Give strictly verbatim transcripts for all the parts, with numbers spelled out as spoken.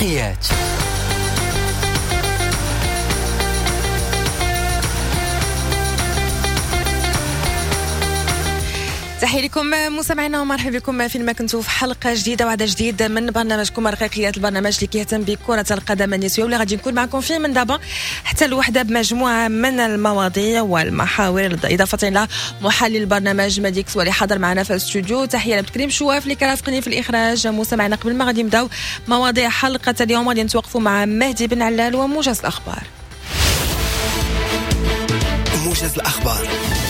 الإفريقيات. تحية لكم مستمعينا ومرحبا بكم فيما كنتوا في حلقة جديدة وعدد جديد من برنامجكم رقيقيات، البرنامج اللي كيهتم بكرة القدم النسوية، واللي غادي نكون معكم فيه من دابا حتى الوحدة بمجموعة من المواضيع والمحاور، إضافة إلى محلل البرنامج ماديكس واللي حاضر معنا في الاستوديو. تحية لبكريم شواف اللي كرافقني في الإخراج. مستمعينا قبل ما غادي نبداو مواضيع حلقة اليوم غادي نتوقفوا مع مهدي بن علال وموجز الأخبار. موجز الأخبار.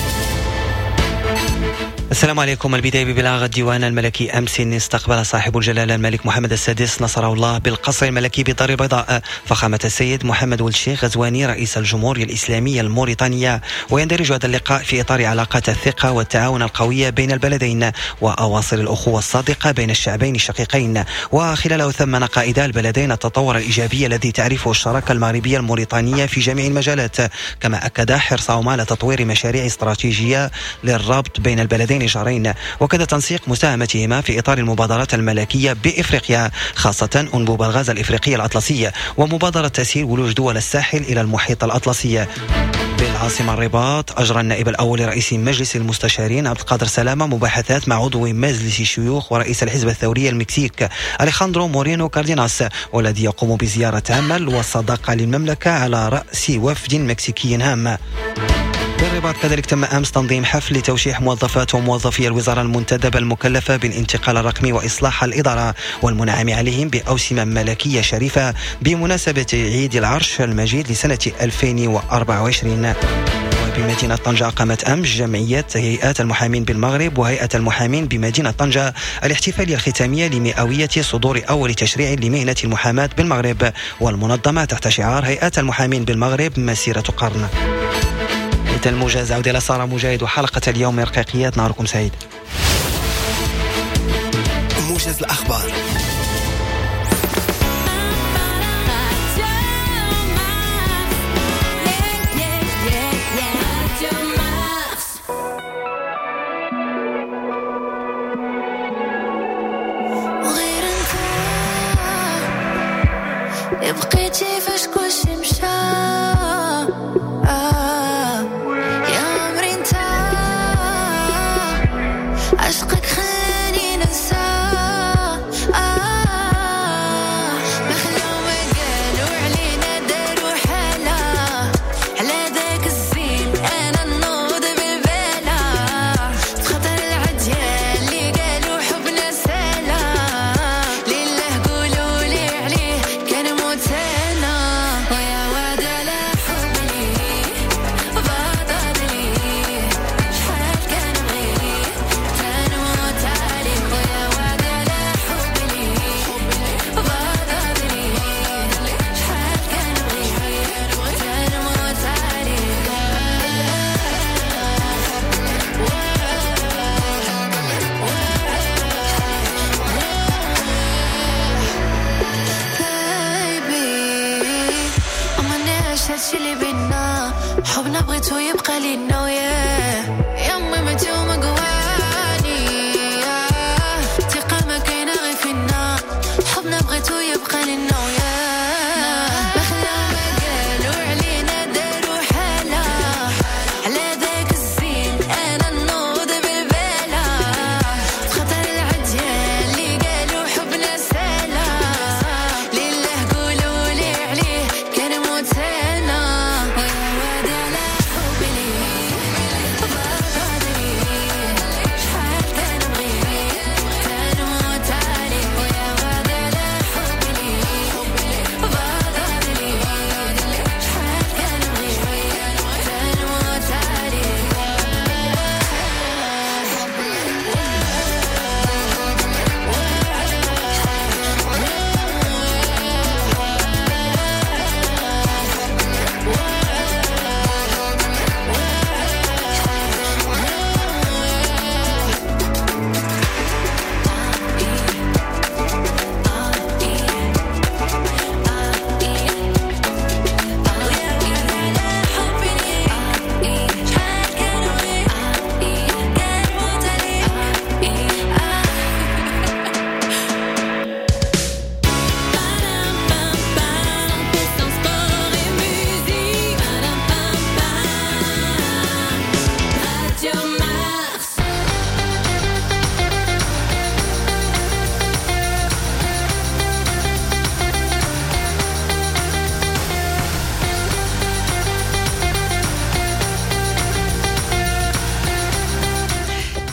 السلام عليكم. البداية ببلاغ الديوان الملكي. أمس استقبل صاحب الجلالة الملك محمد السادس نصره الله بالقصر الملكي بالدار البيضاء فخامة السيد محمد ولد الشيخ غزواني رئيس الجمهورية الإسلامية الموريتانية، ويندرج هذا اللقاء في إطار علاقات الثقة والتعاون القوية بين البلدين وأواصر الأخوة الصادقة بين الشعبين الشقيقين. وخلاله ثمن قائدا البلدين التطور الإيجابي الذي تعرفه الشراكة المغربية الموريتانية في جميع المجالات، كما أكد حرصهما على تطوير مشاريع استراتيجية للربط بين البلدين جارين، وكذا تنسيق مساهمتهما في إطار المبادرات الملكية بإفريقيا، خاصة أنبوب الغاز الإفريقية الأطلسية ومبادرة تسهيل ولوج دول الساحل إلى المحيط الأطلسي. بالعاصمة الرباط أجرى النائب الأول لرئيس مجلس المستشارين عبد القادر سلامة مباحثات مع عضو مجلس الشيوخ ورئيس الحزب الثوري المكسيك أليخاندرو مورينو كارديناس، والذي يقوم بزيارة عمل والصداقة للمملكة على رأس وفد مكسيكي هام. بالرباط كذلك تم أمس تنظيم حفل لتوشيح موظفات وموظفي الوزارة المنتدبة المكلفة بالانتقال الرقمي وإصلاح الإدارة والمنعم عليهم بأوسمة ملكية شريفة بمناسبة عيد العرش المجيد لسنة ألفين وأربعة وعشرين. بمدينة طنجة قامت أمس جمعية هيئات المحامين بالمغرب وهيئة المحامين بمدينة طنجة الاحتفالية الختامية لمئوية صدور أول تشريع لمهنة المحاماة بالمغرب، والمنظمة تحت شعار هيئات المحامين بالمغرب مسيرة قرن. الموجز عودة إلى سارة مجاهد وحلقة اليوم من رقيقيات. نهاركم سعيد. موجز الأخبار. بقيتي فاش كلشي مشى عشقك خلاني ننسى. آه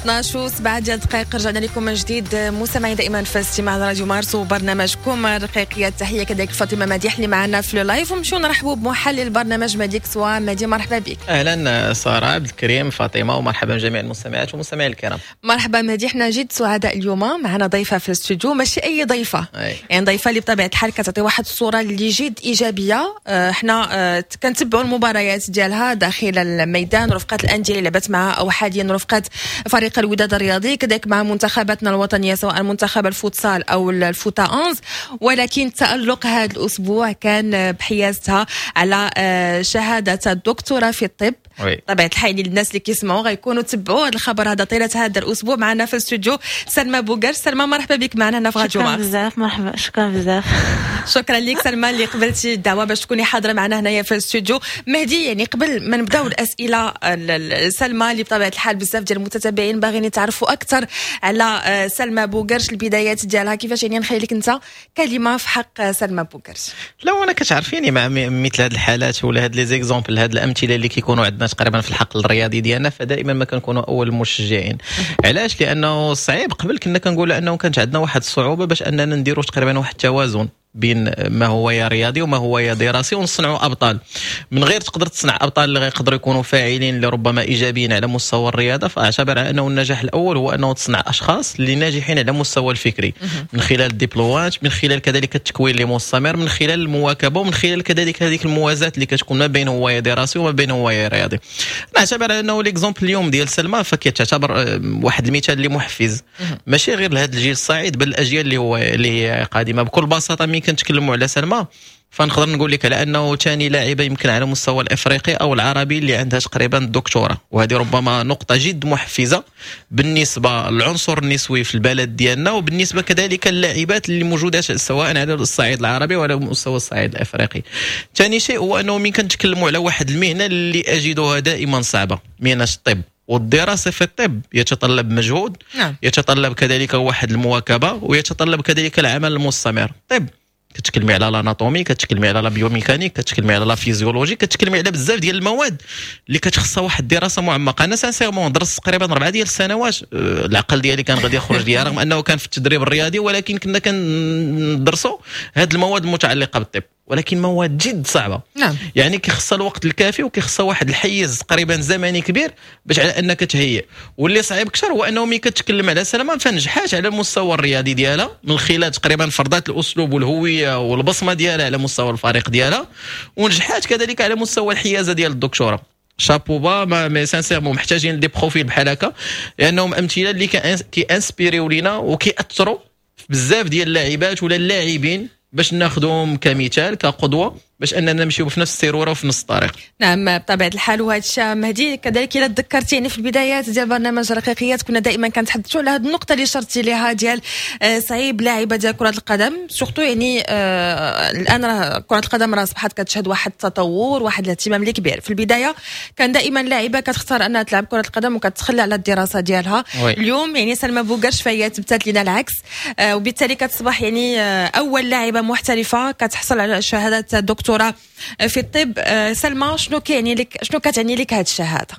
اثناش وسبعة ديال الدقائق رجعنا لكم من جديد مستمعين دائما في استماع راديو مارس وبرنامجكم رقيقية. تحية كذلك فاطمة مديح اللي معنا في اللايف، ومشيو نرحبوا بمحلل البرنامج مديك سوا. مدي مرحبا بك. اهلا ساره عبد الكريم فاطمه، ومرحبا بجميع المستمعات والمستمعين الكرام. مرحبا مدي. حنا جد سعداء اليوم معنا ضيفه في الاستوديو، ماشي اي ضيفه أي. يعني ضيفه اللي بطبيعه الحال كتعطي واحد الصوره اللي جد ايجابيه. اه حنا اه كنتبعوا المباريات ديالها داخل الميدان، رفقات الانديه اللي لعبت معها او حاليا رفقات فريق الوداد الرياضي، كذلك مع منتخباتنا الوطنيه سواء منتخب الفوتسال او الفوتا أونز. ولكن تألق هذا الاسبوع كان بحيازتها على شهاده الدكتوراه في الطب. طبعا الحال الناس اللي كيسمعوا غيكونوا تبعوا هذا الخبر هذا طيله هذا الاسبوع. معنا في الاستوديو سلمى بوغر. سلمى مرحبا بك معنا هنا في راديو مارس. شكرا بزاف. مرحبا شكرا بزاف. شكرا لك سلمى اللي قبلتي الدعوه باش تكوني حاضره معنا هنايا في الاستوديو. مهدي، يعني قبل ما نبداو الاسئله سلمى اللي بطبيعه الحال بزاف ديال المتتابعين باغيين يتعرفوا اكثر على سلمى بوغرش البدايات ديالها، كيفاش يعني نخلي لك انت كلمه في حق سلمى بوغرش؟ لو انا كتعرفيني مع مثل هذه الحالات ولا هاد لي زيكزامبل هاد الامثله اللي كيكونوا عندنا تقريبا في الحقل الرياضي ديالنا، فدائما ما كنكونوا اول المشجعين. علاش؟ لانه صعيب. قبل كنا كنقولوا انه كانت عندنا واحد الصعوبه باش اننا نديروا تقريبا واحد التوازن بين ما هو يا رياضي وما هو يا دراسي، ونصنعوا ابطال. من غير تقدر تصنع ابطال اللي غيقدروا يكونوا فاعلين اللي ربما ايجابيين على مستوى الرياضه، فاعتبر انه النجاح الاول هو انه تصنع اشخاص اللي ناجحين على مستوى الفكري من خلال الدبلومات، من خلال كذلك التكوين اللي مستمر، من خلال المواكبه، ومن خلال كذلك هذيك الموازاه اللي كتكون ما بين هو يا دراسي وما بين هو يا رياضي. نعتبر انه ليكزامبل اليوم ديال سلمى فكيتعتبر واحد المثال اللي محفز ماشي غير لهذا الجيل الصاعد بل الاجيال اللي هو اللي قادمه. بكل بساطه ملي كنتكلموا على سلمى فنقدر نقول لك على انه ثاني لاعبه يمكن على مستوى الافريقي او العربي اللي عندها تقريبا الدكتوراه، وهذه ربما نقطه جد محفزه بالنسبه للعنصر النسوي في البلد ديالنا، وبالنسبه كذلك اللاعبات اللي موجودات سواء على الصعيد العربي ولا مستوى الصعيد الافريقي. ثاني شيء هو انه ملي كنتكلموا على واحد المهنه اللي اجدها دائما صعبه، مهنه الطب، والدراسة في الطب يتطلب مجهود، نعم. يتطلب كذلك واحد المواكبة، ويتطلب كذلك العمل المستمر. طيب كتكلمي على الاناتومي، كتكلمي على البيوميكانيك، كتكلمي على الفيزيولوجي، كتكلمي على بزاف ديال المواد اللي كتخصها واحد الدراسه معمقه. انا سانسيرمون درست تقريبا اربعه ديال السنوات، العقل ديالي كان غادي يخرج ليا رغم انه كان في التدريب الرياضي، ولكن كنا كندرسوا هاد المواد المتعلقه بالطب، ولكن مواد جد صعبه. نعم. يعني كيخصها الوقت الكافي وكيخصها واحد الحيز تقريبا زمني كبير باش على انك تهيئ. واللي صعيب اكثر هو انه ملي كتكلم على سلمى فنجحات على المستوى الرياضي ديالها من خلال تقريبا فرضات الاسلوب والهويه والبصمه ديالها على مستوى الفريق ديالها، ونجحات كذلك على مستوى الحيازه ديال الدكتوراه. شابو با ما مي سانسيرمون محتاجين دي بروفيل بحال هكا، لانهم امثله اللي كي انسبيريو لينا وكيأثروا بزاف ديال اللاعبات ولا اللاعبين باش ناخذهم كمثال كقدوه باش اننا نمشيو في نفس السيروره وفي نفس الطريق. نعم بطبيعه الحال. وهذا الشيء مهدي كذلك الا تذكرتيني في البدايات ديال برنامج رقيقيات كنا دائما كنتحدثوا على هذه النقطه اللي شرتي ليها ديال آه صعيب لاعبه ديال كره القدم سورتو، يعني آه الان راه كره القدم راه اصبحت كتشهد واحد التطور واحد الاهتمام اللي كبير. في البدايه كان دائما لاعبه كتختار انها تلعب كره القدم وكتخلى على الدراسه ديالها. وي. اليوم يعني سلمى بوغرش فهي تبتات لنا العكس، آه وبالتالي كتصبح يعني آه اول لاعبه محترفه كتحصل على شهاده الدكتوراه في الطب. سلمى شنو كيعني لك شنو كتعني لك هذه الشهاده؟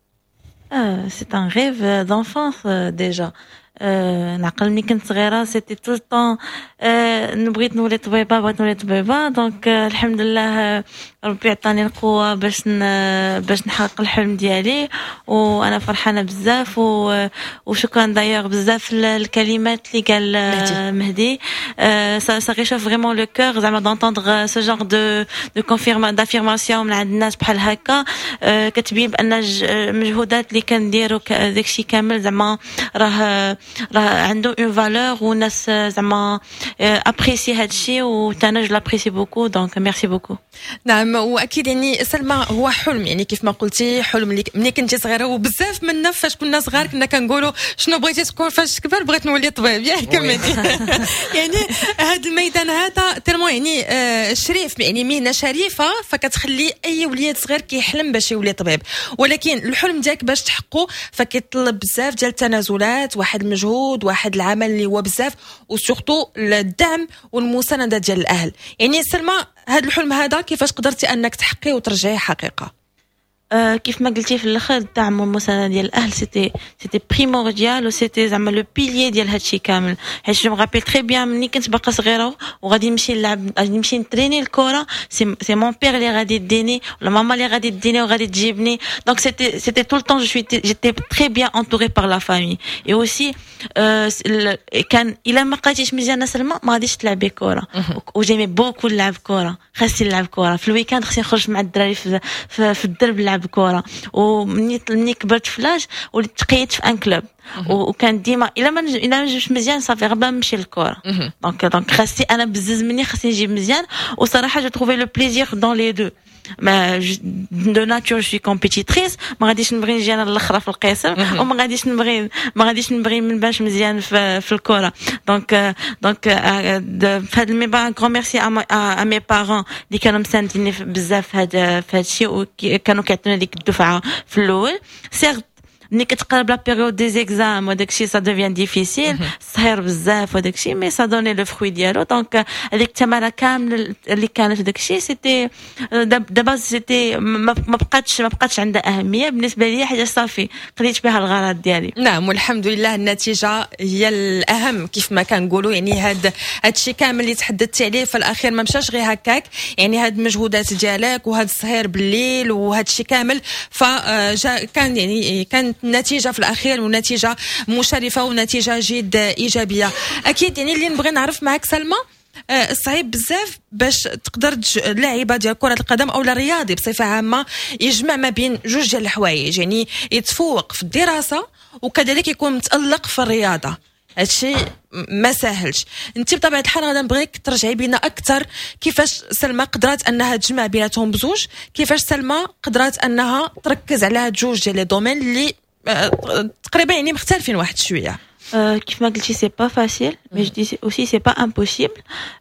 اه سي ان ريف دونفونس ديجا. أه نعقل ملي كنت صغيره سيتي طول طون أه نبغيت نولي طبيبه بغيت نولي طبيبه دونك أه الحمد لله ربي عطاني القوه باش باش نحقق الحلم ديالي، وانا فرحانه بزاف وشكرا دايوغ بزاف الكلمات اللي قال مهدي. أه سا سا ريشوف فريمون لو كور زعما دونتوندغ سو جونغ دو دو كونفيرم دافيرماسيون من عند الناس بحال هكا. أه كتبين بان المجهودات اللي كنديروا داكشي كامل زعما راه راه عنده اون فالور والناس زعما ابريسي هذا الشيء وتانا جو لابريسي بوكو دونك ميرسي بوكو. نعم واكيد يعني سلمى هو حلم، يعني كيف ما قلتي حلم ملي كنتي صغيره، وبزاف منا فاش كنا صغار كنا كنقولوا شنو بغيتي تكون فاش تكبر؟ بغيت نولي طبيب ياك كملتي. يعني هذا الميدان هذا تيرمون يعني آه شريف، يعني مهنه شريفه فكتخلي اي وليد صغير كيحلم باش يولي طبيب، ولكن الحلم ديالك باش تحققه فكيطلب بزاف ديال التنازلات، واحد المجهود، واحد العمل اللي هو بزاف، وسورتو الدعم والمسانده ديال الاهل. يعني سلمى هذا الحلم هذا كيفاش قدرتي انك تحققيه وترجعيه حقيقه؟ كيف ما قلتي في الاخر الدعم والمساندة ديال الاهل سيتي سيتي بريمورديال وسيتي زعما لو بيليي ديال هادشي كامل. حيت جو مغابيل تري بيان ملي كنت باقا صغيره وغادي نمشي نلعب غادي نمشي نتريني الكره سي سي مون بير اللي غادي يديني ولا ماما اللي غادي تديني وغادي تجيبني. دونك سيتي سيتي طول الطون جو سوي جيتي تري بيان انتوري بار لا فامي. اي اوسي كان الا ما بقيتيش مزيانه سلمى ما غاديش تلعبي كره. وجيمي بوكو نلعب كره خاصني نلعب كره في الويكاند خاصني نخرج مع الدراري في, في, في الدرب نلعب كره. ومني ملي كبرت فلاش وليت تقيت في ان كلوب وكان ديما الا ما الا ما جبتش مزيان صافي غير نمشي للكره. دونك دونك خاصني انا بزز مني خاصني نجيب مزيان. وصراحه جو تروفي لو بليزير دون لي دو. ما دو ناتور جو سوي كومبيتيتريس ما غاديش نبغي نجي انا الاخرى في القسم وما غاديش نبغي ما غاديش نبغي ما نبانش مزيان في, في الكره. دونك دونك في هذا الميبا غران ميرسي ا مي بارون اللي كانوا مسانديني بزاف في هذا في هذا الشيء وكانوا كيعطوني ديك الدفعه في الاول. سيرت ملي كتقرب لا بيريود دي زيكزام وداكشي سا دوفيان ديفيسيل صهير بزاف وداكشي مي سا دوني لو فروي ديالو. دونك هذيك التماره كامل اللي كانت في داكشي سيتي دابا سيتي ما بقاتش ما بقاتش عندها اهميه بالنسبه لي حاجه صافي قضيت بها الغرض ديالي. نعم والحمد لله النتيجه هي الاهم كيف ما كنقولوا. يعني هاد هادشي كامل اللي تحدثتي عليه في الاخير ما مشاش غير هكاك. يعني هاد المجهودات ديالك وهاد السهير بالليل وهادشي كامل فجا كان يعني كان النتيجه في الاخير ونتيجه مشرفه ونتيجه جد ايجابيه. اكيد يعني اللي نبغي نعرف معك سلمى صعيب بزاف باش تقدر اللاعبه ديال كره القدم او الرياضي بصفه عامه يجمع ما بين جوج ديال الحوايج. يعني يتفوق في الدراسه وكذلك يكون متالق في الرياضه. هادشي ما ساهلش. انت بطبيعه الحال غادي نبغيك ترجعي بينا اكثر كيفاش سلمى قدرات انها تجمع بيناتهم بزوج. كيفاش سلمى قدرات انها تركز على هاد جوج ديال لي دومين اللي تقريبا يعني مختلفين واحد شويه. كيف ما قلتي سي با فاسيل مي جو دي اوسي سي با امبوسيبل.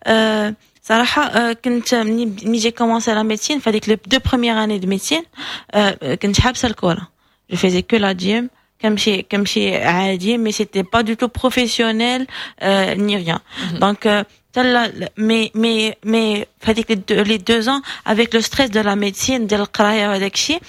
صراحه كنت ملي جي كومونسي لا ميديسين في هذيك لي دو بروميير اني دو ميديسين كنت حابسه الكره. جو فيزي كو لا جيم كنمشي كنمشي عادي مي سيتي با دو تو بروفيسيونيل ني ريان. دونك mais mais mais فهذيك les deux ans avec le stress de la médecine ديال القرايه وهذاك الشيء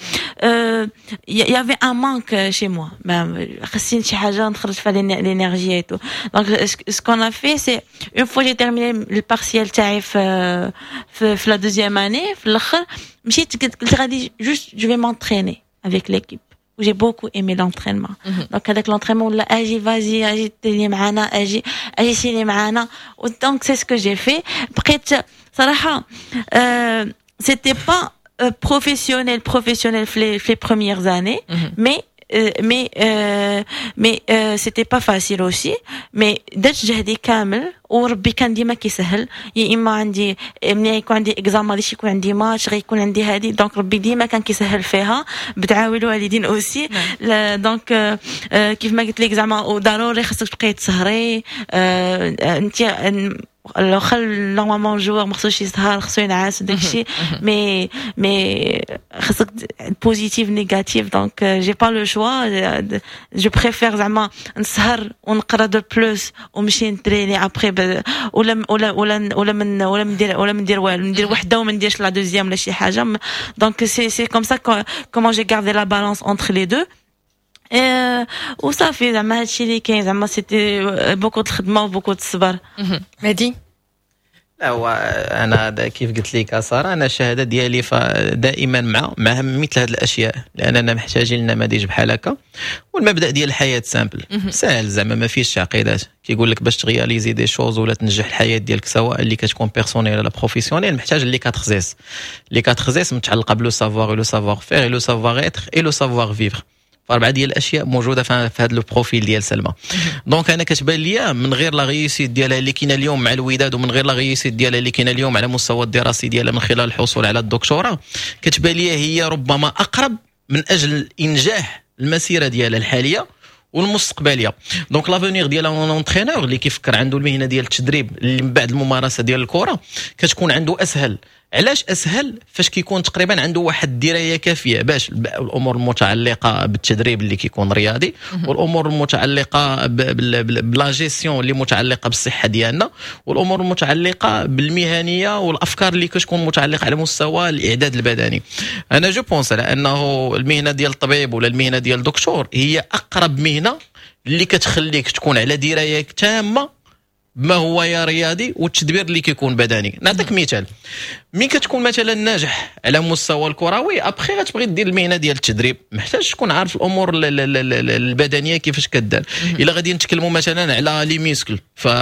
il y avait un manque chez moi. خاصني شي حاجه نخرج فيها l'énergie et tout. Donc ce qu'on a fait c'est une fois j'ai terminé le partiel تاعي في في la deuxième année في الاخر مشيت قلت غادي juste je vais m'entraîner avec l'équipe. J'ai beaucoup aimé l'entraînement. Mm-hmm. Donc avec l'entraînement là اجي vas-y اجي تلي معانا اجي اجي سيني معانا. Donc c'est ce que j'ai fait. بقيت صراحه euh, c'était pas euh, professionnel professionnel في les, les premières années mm-hmm. mais euh, mais euh, mais euh, c'était pas facile aussi mais درت جهدي كامل وربي كان ديما كيسهل. يا اما عندي ملي يكون عندي اكزام غاديش يكون عندي ماتش غير يكون عندي هذه. دونك ربي ديما كان كيسهل فيها بدعاوي الوالدين اوسي. دونك كيف ما قلت لك زعما وضروري خاصك تبقاي تسهري. انت لو خل نورمالمون جوار ما خصوش يسهر خصو ينعس داكشي مي مي خاصك بوزيتيف نيجاتيف. دونك جي با لو شوا جو بريفير زعما نسهر ونقرا دو بلوس ونمشي نتريني ابري ولا ولا ولا ولا من ولا ندير ولا ندير والو ندير وحده وما نديرش لا دوزيام ولا شي حاجه. دونك سي سي كوم سا كومون جي غاردي لا بالانس انتر لي دو وصافي. زعما هادشي اللي كاين زعما سيتي بوكو د الخدمه وبوكو د الصبر. مهدي لا هو انا كيف قلت لك صراحه انا الشهاده ديالي دائما مع مع مثل هذه الاشياء لاننا محتاجين لنماذج بحال هكا. والمبدا ديال الحياه سامبل سهل زعما ما فيش تعقيدات. كيقول لك باش تغياليزي دي شوز ولا تنجح الحياه ديالك سواء اللي كتكون بيرسونيل ولا بروفيسيونيل محتاج اللي كتخزيس اللي كتخزيس متعلقه بلو سافوار لو سافوار فير لو سافوار اتر اي لو سافوار فيفر. فاربعه ديال الاشياء موجوده في هذا لو بروفيل ديال سلمى. دونك انا كتبان ليا من غير لا ريوسيت ديالها اللي كاينه اليوم مع الوداد ومن غير لا ريوسيت ديالها اللي كاينه اليوم على مستوى الدراسي ديالها من خلال الحصول على الدكتوراه كتبان ليا هي ربما اقرب من اجل انجاح المسيره ديالها الحاليه والمستقبليه. دونك لافونير ديال اون اونترينور اللي كيفكر عنده المهنه ديال التدريب اللي من بعد الممارسه ديال الكره كتكون عنده اسهل علاش اسهل فاش كيكون تقريبا عنده واحد الدرايه كافيه باش الامور المتعلقه بالتدريب اللي كيكون رياضي والامور المتعلقه بلا جيستيون اللي متعلقه بالصحه ديالنا والامور المتعلقه بالمهنيه والافكار اللي كتكون متعلقه على مستوى الاعداد البدني. انا جو بونس على انه المهنه ديال الطبيب ولا المهنه ديال الدكتور هي اقرب مهنه اللي كتخليك تكون على درايه تامه ما هو يا رياضي والتدبير اللي كيكون بدني. نعطيك مثال، مين كتكون مثلا ناجح على مستوى الكروي ابخي غتبغي دير المهنه ديال التدريب محتاج تكون عارف الامور البدنيه كيفاش كدار. الا غادي نتكلموا مثلا على لي ميسكل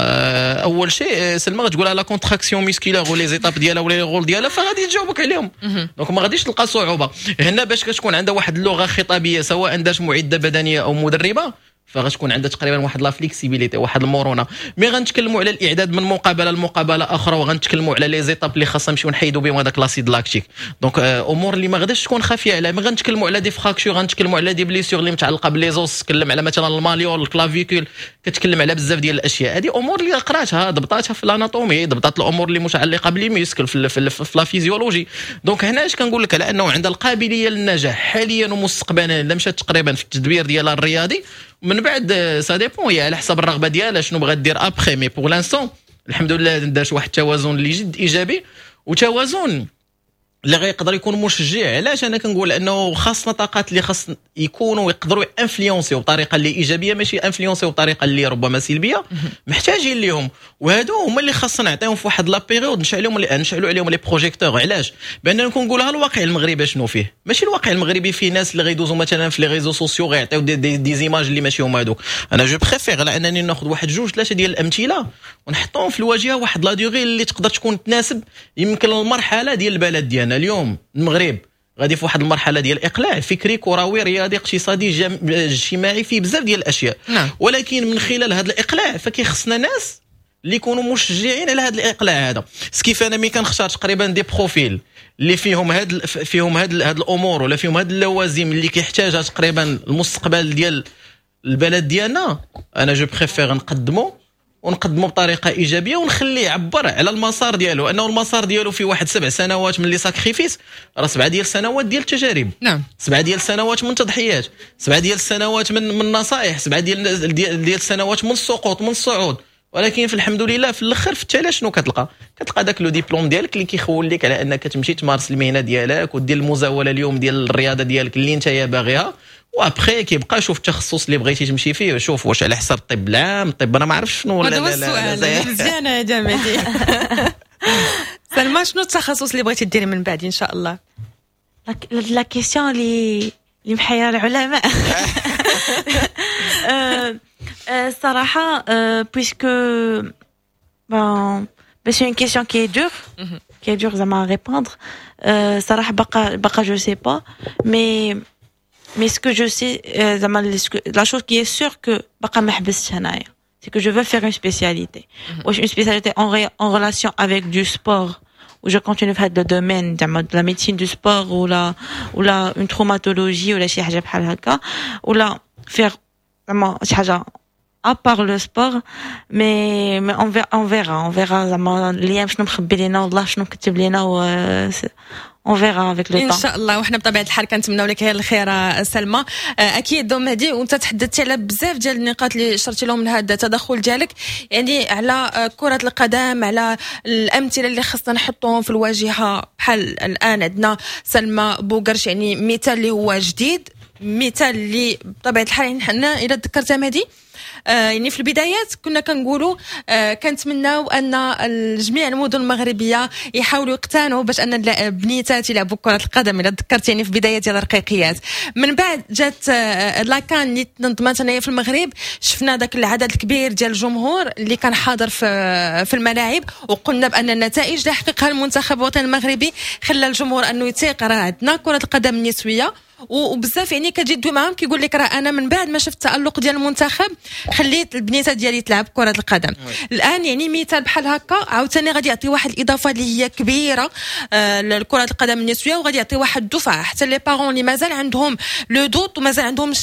فاول شيء سلمى غتقول على لا كونتراكسيون ميسكولار ولي زيتاب ديالها ولا لي غول ديالها فغادي تجاوبك عليهم. دونك ما غاديش تلقى صعوبه هنا باش كتكون عندها واحد اللغه خطابيه سواء داش معده بدنيه او مدربه فغتكون عندها تقريبا واحد لا فليكسيبيليتي واحد المرونه. مي غنتكلموا على الاعداد من مقابله لمقابله اخرى وغنتكلموا على لي زيتاب اللي خاصنا نمشيو نحيدوا بهم هذاك لاسيد لاكتيك. دونك امور اللي ما غاداش تكون خافيه عليها. مي غنتكلموا على دي فراكشور غنتكلموا على دي بليسيور اللي متعلقه بلي زوس تكلم على مثلا الماليول الكلافيكول كتكلم على بزاف ديال الاشياء. هذه امور اللي قراتها ضبطاتها في الاناتومي ضبطات الامور اللي متعلقه باللي ميسكل في, في, في, في لا فيزيولوجي. دونك هنا اش كنقول لك على انه عندها القابليه للنجاح حاليا ومستقبلا الا مشات تقريبا في التدبير ديالها الرياضي من بعد سا ديبون هي على حسب الرغبه ديالها شنو بغات دير ابخي. مي بور لانستون الحمد لله دارت واحد التوازن اللي جد ايجابي وتوازن اللي غيقدر يكون مشجع. علاش انا كنقول انه خاصنا طاقات اللي خاص يكونوا يقدروا انفلونسيو بطريقه اللي ايجابيه ماشي انفلونسيو بطريقه اللي ربما سلبيه محتاجين ليهم وهادو هما اللي خاصنا نعطيهم في واحد لا بيريود نشعلهم نشعلوا عليهم لي بروجيكتور. علاش باننا نقولها الواقع المغربي شنو فيه ماشي الواقع المغربي فيه ناس اللي غيدوزوا مثلا في لي ريزو سوسيو غيعطيو دي, دي, دي زيماج اللي ماشي هما هادوك. انا جو بريفير على انني ناخذ واحد جوج ثلاثه ديال الامثله ونحطهم في الواجهه واحد لا ديغي اللي تقدر تكون تناسب يمكن المرحله ديال البلد ديالنا. اليوم المغرب غادي في واحد المرحله ديال اقلاع فكري كروي رياضي اقتصادي جم... اجتماعي فيه بزاف ديال الاشياء. نعم. ولكن من خلال هذا الاقلاع فكيخصنا ناس اللي يكونوا مشجعين على هذا الاقلاع هذا. سكيف انا مي كنختار تقريبا دي بروفيل اللي فيهم هاد فيهم هاد هاد الامور ولا فيهم هاد اللوازم اللي كيحتاجها تقريبا المستقبل ديال البلد ديالنا انا جو بريفير نقدمه ونقدمه بطريقه ايجابيه ونخليه يعبر على المسار ديالو انه المسار ديالو في واحد سبع سنوات من لي ساكريفيس راه سبعه ديال السنوات ديال التجارب. نعم. سبعه ديال السنوات من تضحيات سبعه ديال السنوات من من نصائح سبعه ديال ديال السنوات من السقوط من الصعود. ولكن في الحمد لله في الاخر في التالي شنو كتلقى كتلقى داك لو ديبلوم ديالك اللي كيخول لك على انك تمشي تمارس المهنه ديالك ودير المزاوله اليوم ديال الرياضه ديالك اللي انت يا باغيها وابخي كيبقى شوف التخصص اللي بغيتي تمشي فيه شوف واش على حساب الطب العام الطب انا ما عرفتش شنو ولا. هذا هو السؤال مزيان يا جامدي. سلمى شنو التخصص اللي بغيتي ديري من بعد ان شاء الله؟ لا كيسيون اللي اللي محيره العلماء. الصراحه بويسكو bon c'est une question qui est dure qui est dure à répondre. صراحه بقى بقى je sais pas mais mais ce que je sais euh, la chose qui est sûre que بقى ما حبستش هنايا c'est que je veux faire une spécialité ou une spécialité en ré, en relation avec du sport où je continue faire le domaine de la médecine du sport ou la ou la une traumatologie ou la شي حاجه بحال هكا ou la faire vraiment شي حاجه à part le sport mais mais on verra on verra on verra زعما اليوم شنو مخبي لينا والله شنو كتب لينا و on verra avec le temps ان شاء الله. وحنا بطبيعه الحال كنتمناو لك الخير سلمى. اكيد دوم هادي وانت تحدثتي على بزاف ديال النقاط اللي شرتي لهم من هذا التدخل ديالك يعني على كره القدم على الامثله اللي خصنا نحطوهم في الواجهه. بحال الان عندنا سلمى بوقرش يعني مثال اللي هو جديد مثال اللي بطبيعه الحال حنا الا تذكرتها مهدي آه يعني في البدايات كنا كنقولوا آه كنتمناو ان جميع المدن المغربيه يحاولوا يقتنعوا باش ان البنيتات يلعبوا كره القدم. الا تذكرت يعني في بدايه ديال الرقيقيات من بعد جات آه لاكان اللي تنظمت هنايا في المغرب شفنا داك العدد الكبير ديال الجمهور اللي كان حاضر في في الملاعب وقلنا بان النتائج اللي حققها المنتخب الوطني المغربي خلى الجمهور انه يثيق راه عندنا كره القدم النسويه وبزاف يعني كتجي تدوي معاهم كيقول لك راه انا من بعد ما شفت التألق ديال المنتخب خليت البنيتات ديالي تلعب كره القدم. الان يعني مثال بحال هكا عاوتاني غادي يعطي واحد الاضافه اللي هي كبيره آه لكره القدم النسويه وغادي يعطي واحد الدفعه حتى لي بارون اللي مازال عندهم لو دوت ومازال عندهم الشك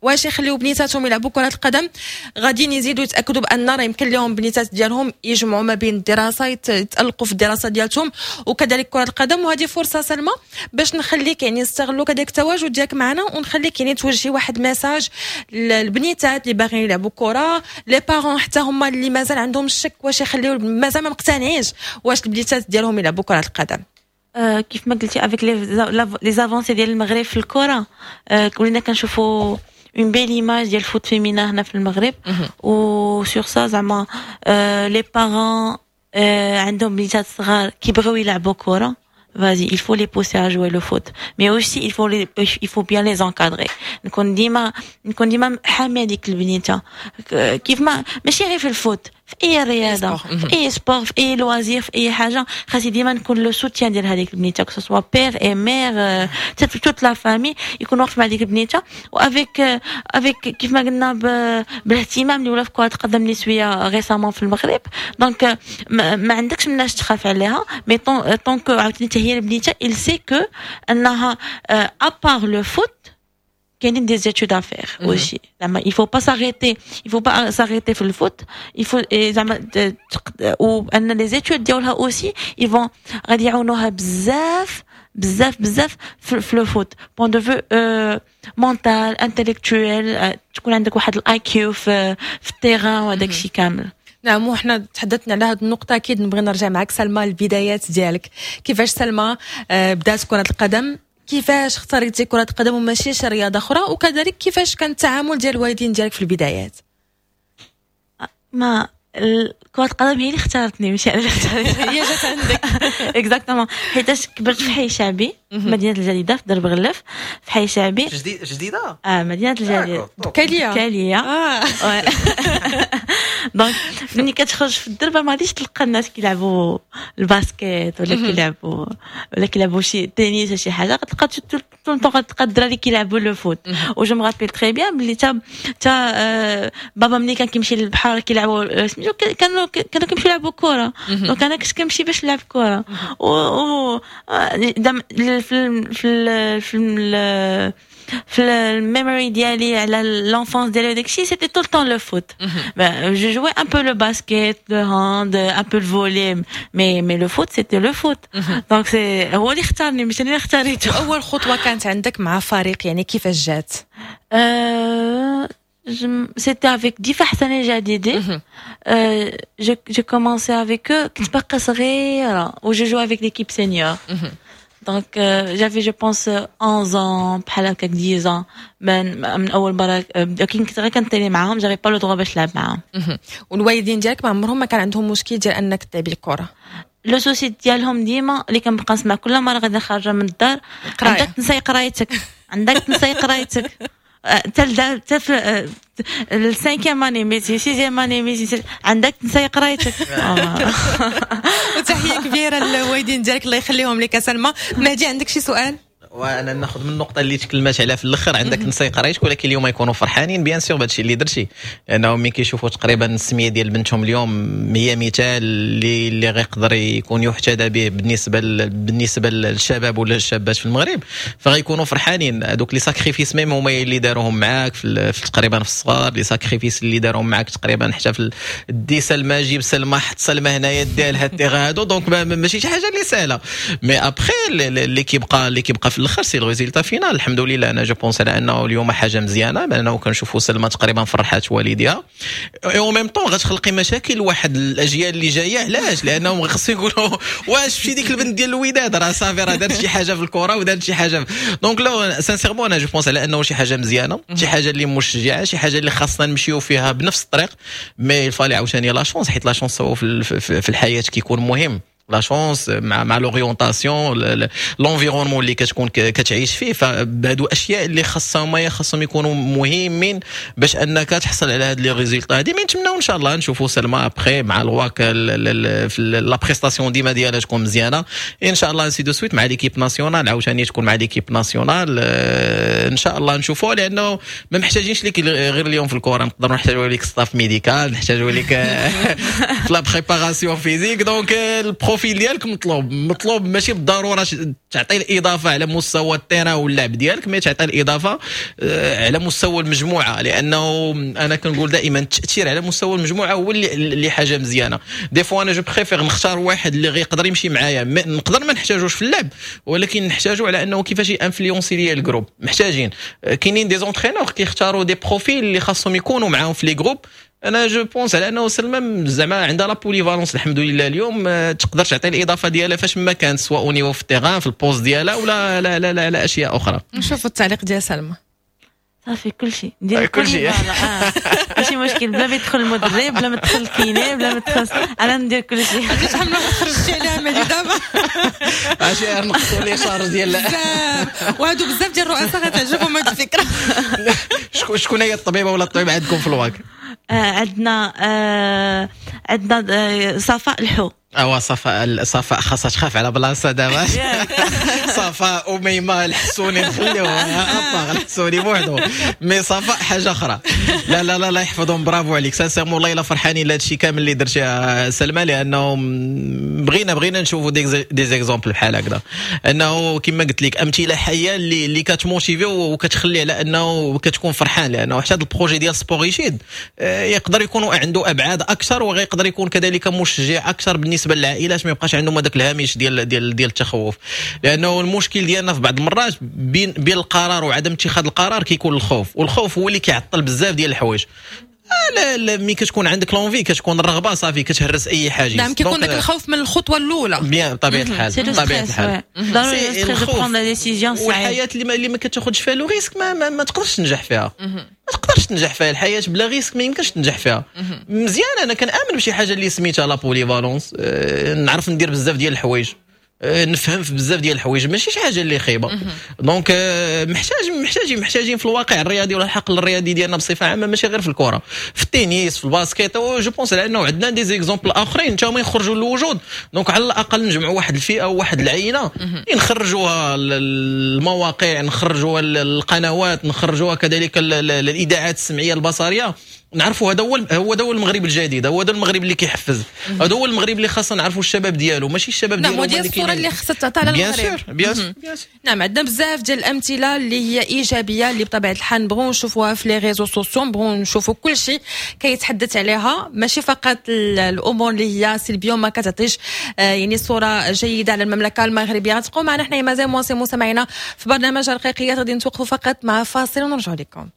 واش يخليو بنيتاتهم يلعبوا كره القدم غاديين يزيدوا يتاكدوا بان راه يمكن لهم بنيتات ديالهم يجمعوا ما بين الدراسه يتالقوا في الدراسه ديالهم وكذلك كره القدم. وهذه فرصه سلمى باش نخليك يعني نستغلوا كذاك التواجد ديالك معنا ونخليك يعني توجهي واحد ميساج للبنيتات اللي باغيين يلعبوا كره، لي بارون حتى هما اللي مازال عندهم الشك واش يخليو مازال ما مقتنعينش واش البنيتات ديالهم يلعبوا كره القدم. آه كيف ما قلتي افيك لي لي زافونسي ديال المغرب في الكره آه ولينا كنشوفوا اون بيل ايماج ديال الفوت فيمينا هنا في المغرب و سور سا زعما آه لي بارون آه عندهم بنيتات صغار كيبغيو يلعبوا كره. Vas-y, il faut les pousser à jouer le foot. Mais aussi, il faut les, il faut bien les encadrer. نكون ديما نكون ديما حامي هذيك البنيته كيف ما ماشي غير في الفوت، في اي رياضه، في اي سبور، في اي لوازير، في اي حاجه خاصي ديما نكون لو سوتيان ديال هذيك البنيته كو سوا بير اي مير توت لا فامي يكون واقف مع هذيك البنيته وافيك افيك كيف ما قلنا بالاهتمام اللي ولا في كره القدم اللي شويه ريسامون في المغرب. دونك ما عندكش مناش تخاف عليها مي طونك عاوتاني هي البنيته il sait que انها ابار لو فوت كاينين des études à faire aussi. زعما il faut pas s'arrêter il faut pas s'arrêter في الفوت il faut زعما وان les études ديالها aussi ils vont غادي يعاونوها بزاف بزاف بزاف في لو فوت بون دو فو مونتال انتيليكتويل تكون عندك واحد الاي كيو في في التيران وهذاك الشيء كامل. نعم وحنا تحدثنا على هذه النقطة. أكيد نبغي نرجع معك سلمى البدايات ديالك. كيفاش سلمى بدات كرة القدم، كيفاش اختاريتي كرة القدم وماشيش رياضة أخرى، وكذلك كيفاش كان التعامل ديال الوالدين ديالك في البدايات؟ ما كرة القدم هي اللي اختارتني ماشي انا اللي اختارتها. هي جات عندك اكزاكتومون حيتاش كبرت في حي شعبي مدينة الجديدة في درب غلف في حي شعبي جديد جديدة اه مدينة الجديدة كاليا كاليا اه دونك ملي كتخرج في الدرب ما غاديش تلقى الناس كيلعبوا الباسكيت ولا كيلعبوا ولا كيلعبوا شي تنس ولا شي حاجة كتلقى طول الوقت كتلقى الدراري كيلعبوا لو فوت. و جو مغابيل تري بيان بلي تا تا بابا ملي كان كيمشي للبحر كيلعبوا سميتو كانوا كانوا كيمشيو يلعبوا كرة دونك انا كنت كنمشي باش نلعب كرة و في في في في الميموري ديالي على l'enfance ديالي داكشي سيتي طول طون لو فوت. جو جوي ان بو لو باسكيت لو هاند ان بو الفولي مي مي لو فوت سيتي لو فوت دونك سي هو اللي اختارني ماشي انا اللي اختاريته. اول خطوه كانت عندك مع فريق يعني كيفاش جات؟ C'était avec ديفا حسني جديدي. J'ai j'ai commencé avec eux كنت باقا صغيرة و je jouais avec l'équipe senior. Donc euh, j'avais je pense onze ans بحال هكاك dix ans من من اول مره كنت غير كنتيني معاهم جافي با لو دروا باش نلعب معاهم. والوالدين ديالك ما عمرهم ما كان عندهم مشكل ديال انك تلعبي الكره؟ لو سوسي ديالهم ديما اللي كنبقى نسمع كل مره غادي خارجه من الدار عندك تنسي قرايتك عندك تنسي قرايتك تل تل السانكيام اني ميسي سيزيام اني ميسي عندك تنسي قرايتك. وتحيه كبيره للوالدين ديالك الله يخليهم لك. سلمى مهدي عندك شي سؤال؟ وانا ناخذ من النقطه اللي تكلمات عليها في الاخر عندك نساي قرايتك ولكن اليوم يكونوا فرحانين بيان سور بهادشي اللي درتي لانهم ملي كيشوفوا تقريبا السميه ديال بنتهم اليوم هي مثال اللي اللي غيقدر يكون يحتذى به بالنسبه بالنسبه للشباب ولا الشابات في المغرب فغيكونوا فرحانين. هذوك لي ساكريفيس ميم هما اللي داروهم معاك في, في تقريبا في الصغار لي ساكريفيس اللي داروهم معاك تقريبا حتى في دي سلمى جيب سلمى حط سلمى هنايا ديال هاد التيغ هادو دونك ماشي شي حاجه اللي سهله مي ابخي اللي كيبقى اللي كيبقى في الاخر سي الريزلتا فينال. الحمد لله انا جو بونس على انه اليوم حاجه مزيانه بانه كنشوفوا سلمى تقريبا فرحات والديها او ميم طون غتخلقي مشاكل واحد الاجيال اللي جايه. علاش؟ لانهم خصو يقولوا واش مشي ديك البنت ديال الوداد راه صافي راه دارت شي حاجه في الكره ودارت شي حاجه دونك لو سانسيرمون انا جو بونس على انه شي حاجه مزيانه شي حاجه اللي مشجعه شي حاجه اللي خاصنا نمشيو فيها بنفس الطريق مي الفالي عاوتاني لا شونس حيت لا شونس هو في, في الحياه كيكون مهم لا شونس مع مع لوريونطاسيون لونفيرونمون اللي كتكون كتعيش فيه فهادو اشياء اللي خاصهم ما خاصهم يكونوا مهمين باش انك تحصل على هاد لي ريزولطا هادي. نتمناو ان شاء الله نشوفوا سلمى ابخي مع الواك لا بريستاسيون ديما ديالها تكون مزيانه ان شاء الله انسي دو سويت مع ليكيب ناسيونال عاوتاني تكون مع ليكيب ناسيونال ان شاء الله نشوفوها لانه ما محتاجينش ليك غير اليوم في الكره نقدروا نحتاجوا ليك ستاف ميديكال نحتاجوا ليك في لا بريباراسيون فيزيك دونك البروفيل ديالك مطلوب مطلوب ماشي بالضروره تعطي الاضافه على مستوى التيران واللعب ديالك، مي تعطي الاضافه على مستوى المجموعه، لانه انا كنقول دائما التاثير على مستوى المجموعه هو اللي اللي حاجه مزيانه. دي فوا انا جو بريفير نختار واحد اللي غيقدر يمشي معايا، نقدر ما نحتاجوش في اللعب ولكن نحتاجو على انه كيفاش انفلونسي ليا الجروب. محتاجين كاينين دي زونترينور كيختاروا دي بروفيل اللي خاصهم يكونوا معاهم في لي جروب. انا جو بونس على انه سلمى زعما عندها لا بوليفالونس الحمد لله اليوم تقدر تعطي الاضافه ديالها فاش ما كان، سواء او نيفو في التيران في البوست ديالها ولا لا لا لا, لا اشياء اخرى. نشوفوا التعليق ديال سلمى. صافي كلشي ندير كلشي، ماشي مشكل، بلا ما يدخل المدرب بلا ما تدخل الكيني بلا ما تدخل، انا ندير كلشي. علاش عمرك خرجتي عليها مالي دابا؟ عرفتي نقصوا لي شارج ديال بزاف وهادو بزاف ديال الرؤساء غتعجبهم هاد الفكره. شكون شكون هي الطبيبه ولا الطبيب عندكم في الواك؟ عندنا عندنا صفاء الحو. اوا صفاء صفاء خاصها تخاف على بلاصه دابا. صفاء وميمه الحسوني نخليوها ابا الحسوني بوحدو، مي صفاء حاجه اخرى. لا لا لا لا يحفظهم، برافو عليك سانسيرمون والله الا فرحانين لهذا الشيء كامل اللي درتي يا سلمى، لانه بغينا بغينا نشوفوا دي زيكزامبل بحال هكذا، انه كما قلت لك امثله حيه اللي اللي كتموتيفي وكتخلي على انه كتكون فرحان، لانه حتى هذا البروجي ديال سبوريشيد يقدر يكون عنده ابعاد اكثر وغيقدر يكون كذلك مشجع اكثر بالنسبه للعائلات، ما يبقاش عندهم هذاك الهامش ديال ديال ديال التخوف. لانه المشكل ديالنا في بعض المرات بين بين القرار وعدم اتخاذ القرار كيكون الخوف، والخوف هو اللي كيعطل بزاف ديال الحوايج. لا لا مي كتكون عندك لونفي كتكون الرغبه صافي كتهرس اي حاجه. نعم كيكون داك الخوف من الخطوه الاولى. بيان بطبيعه الحال بطبيعه الحال ضروري تاخذ لا ديسيجن صعيبه، والحياه اللي ما اللي ما كتاخذش فيها لو ريسك ما, ما, ما تقدرش تنجح فيها. ما تقدرش تنجح فيها الحياه بلا ريسك، ما يمكنش تنجح فيها. مزيان انا كنامن بشي حاجه اللي سميتها لا بوليفالونس، أه نعرف ندير بزاف ديال الحوايج، نفهم في بزاف ديال الحوايج، ماشي شي حاجه اللي خايبه. دونك محتاج محتاجين محتاجين في الواقع الرياضي ولا الحقل الرياضي ديالنا بصفه عامه، ماشي غير في الكره، في التنس في الباسكيت. جو بونس على انه عندنا دي زيكزامبل اخرين حتى هما يخرجوا للوجود. دونك على الاقل نجمعوا واحد الفئه او واحد العينه نخرجوها المواقع، نخرجوها القنوات، نخرجوها كذلك الاذاعات السمعيه البصريه، نعرفوا هذا هو هو هذا هو المغرب الجديد، هو هذا المغرب اللي كيحفز، هذا هو المغرب اللي خاصنا نعرفوا الشباب ديالو، ماشي الشباب ديالو اللي الصوره اللي خصها تعطى على المغرب. بيان سور بيان سور. نعم عندنا بزاف ديال الامثله اللي هي ايجابيه اللي بطبيعه الحال نبغوا نشوفوها في لي ريزو سوسيو، نبغوا نشوفوا كل شيء كيتحدث عليها، ماشي فقط الامور اللي هي سلبيه وما كتعطيش يعني صوره جيده على المملكه المغربيه. غتبقوا معنا حنا مازال مواصلين مستمعينا في برنامج الرقيقيات، غادي نتوقفوا فقط مع فاصل ونرجعوا لكم.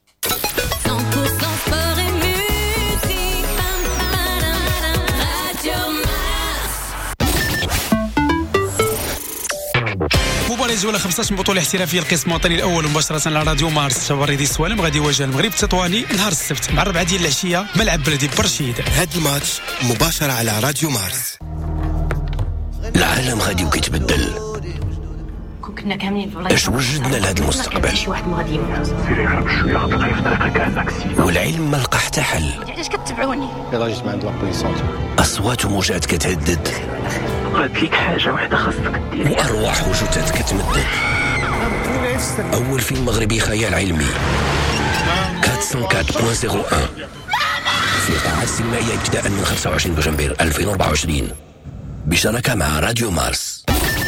مباراة جولة خمسطاش من بطولة احترافية القسم الوطني الأول مباشرة على راديو مارس. تبريد السوالم غادي يواجه المغرب التطواني نهار السبت مع الربعة ديال العشية ملعب بلدي برشيد. هاد الماتش مباشرة على راديو مارس. العالم غادي وكيتبدل، كنا كاملين اش وجدنا لهذا المستقبل؟ شي واحد ما غادي يموت، سيري غير بشويه غتلقى في طريقك كاع اكسي، والعلم ما لقى حتى حل. علاش كتبعوني؟ يلاه جيت من عند لابوليسونت، اصوات وموجات كتهدد، قالت لك حاجه واحده خاصك دير، وارواح وجثث كتمدد. اول فيلم مغربي خيال علمي أربعمية وأربعة فاصلة واحد في قاعات سينمائيه ابتداء من خمسة وعشرين دجنبر ألفين وأربعة وعشرين بشراكه مع راديو مارس.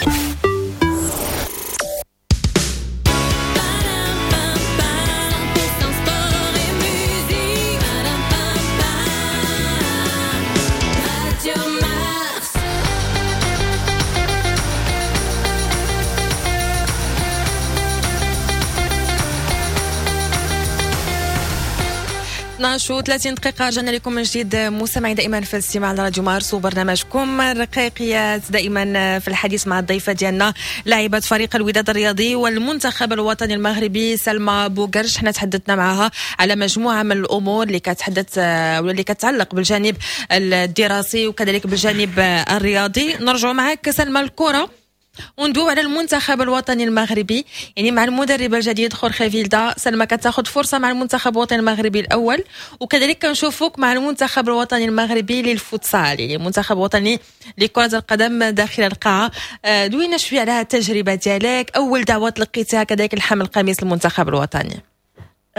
اثناش وثلاثين دقيقة رجعنا لكم من جديد مستمعين دائما في الاستماع على راديو مارس وبرنامجكم الرقيقيات، دائما في الحديث مع الضيفة ديالنا لاعبة فريق الوداد الرياضي والمنتخب الوطني المغربي سلمى بوقرش. حنا تحدثنا معها على مجموعة من الأمور اللي كتحدث واللي كتعلق بالجانب الدراسي وكذلك بالجانب الرياضي. نرجع معك سلمى الكرة وندوي على المنتخب الوطني المغربي، يعني مع المدرب الجديد خورخي فيلدا. سلمى كتاخذ فرصه مع المنتخب الوطني المغربي الاول، وكذلك كنشوفوك مع المنتخب الوطني المغربي للفوتسال، يعني المنتخب الوطني لكره القدم داخل القاعه. دوينا شويه على التجربه ديالك، اول دعوه تلقيتها كذلك الحمل القميص المنتخب الوطني.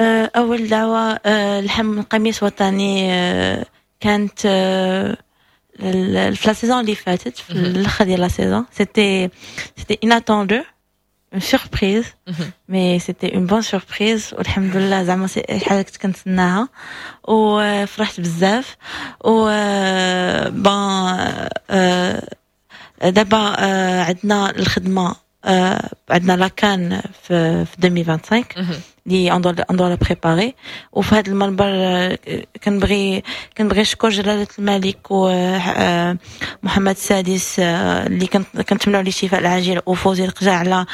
اول دعوه الحمل القميص الوطني كانت la saison اللي فاتت في الاخر ديال لا saison c'était c'était inattendu une surprise mais c'était une bonne surprise والحمد لله زعما حاجه كنت كنتسناها وفرحت بزاف و بان دابا عندنا الخدمه عندنا لا كان في في ألفين وخمسة وعشرين اللي اون دو اون دو لا بريباري وفي هذا المنبر كنبغي كنبغي نشكر جلاله الملك ومحمد السادس اللي كنتمنوا ليه الشفاء العاجل وفوزي القجع على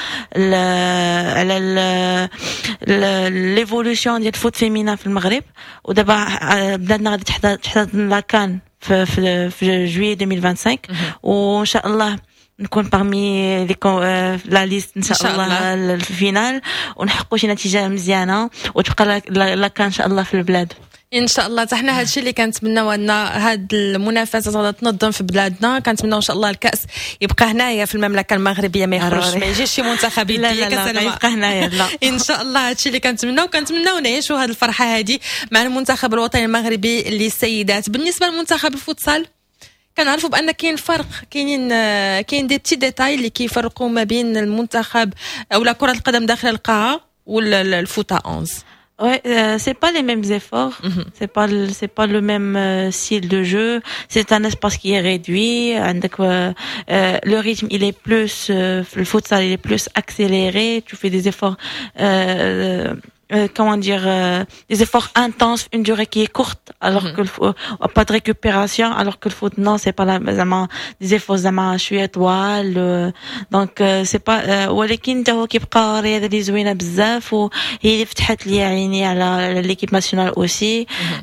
على ليفولوشن ديال الفوت فيمينا في المغرب ودابا بلادنا غادي تحضر لا كان في في, في جويي ألفين وخمسة وعشرين وان شاء الله نكون parmi les la liste ان شاء الله الفينال ونحققوا شي نتيجه مزيانه وتبقى لا كان ان شاء الله في البلاد ان شاء الله. حنا هذا الشيء اللي كنتمناو ان هاد المنافسه غادا تنظم في بلادنا. كنتمناو ان شاء الله الكاس يبقى هنايا في المملكه المغربيه ما يخرجش ما يجيش شي منتخب يدي كاس يبقى هنايا لا ان شاء الله هذا الشيء اللي كنتمناو كنتمناو نعيشوا هذه الفرحه هذه مع المنتخب الوطني المغربي للسيدات. بالنسبه للمنتخب الفوتسال كنعرفوا بان كاين فرق كاينين كاين دي بتي ديتاي اللي كيفرقوا ما بين المنتخب او لا كره القدم داخل القاعه ولا الفوت onze. Ouais, euh, c'est pas les mêmes efforts, mm-hmm. c'est pas le, c'est pas le même euh, style de jeu, c'est un espace qui est réduit, عندك euh, euh, le rythme il est plus euh, le futsal il est plus accéléré, tu fais des efforts euh, Euh, comment dire euh, des efforts intenses, une durée qui est courte alors mm-hmm. que le foot, pas de récupération alors que le foot non c'est pas la زعما des efforts زعما شويه طوال donc euh, c'est pas euh, ولكن حتى هو كيبقى رياضه اللي زوينه بزاف وهي اللي فتحت لي عيني على ليكيب ناسيونال اوسي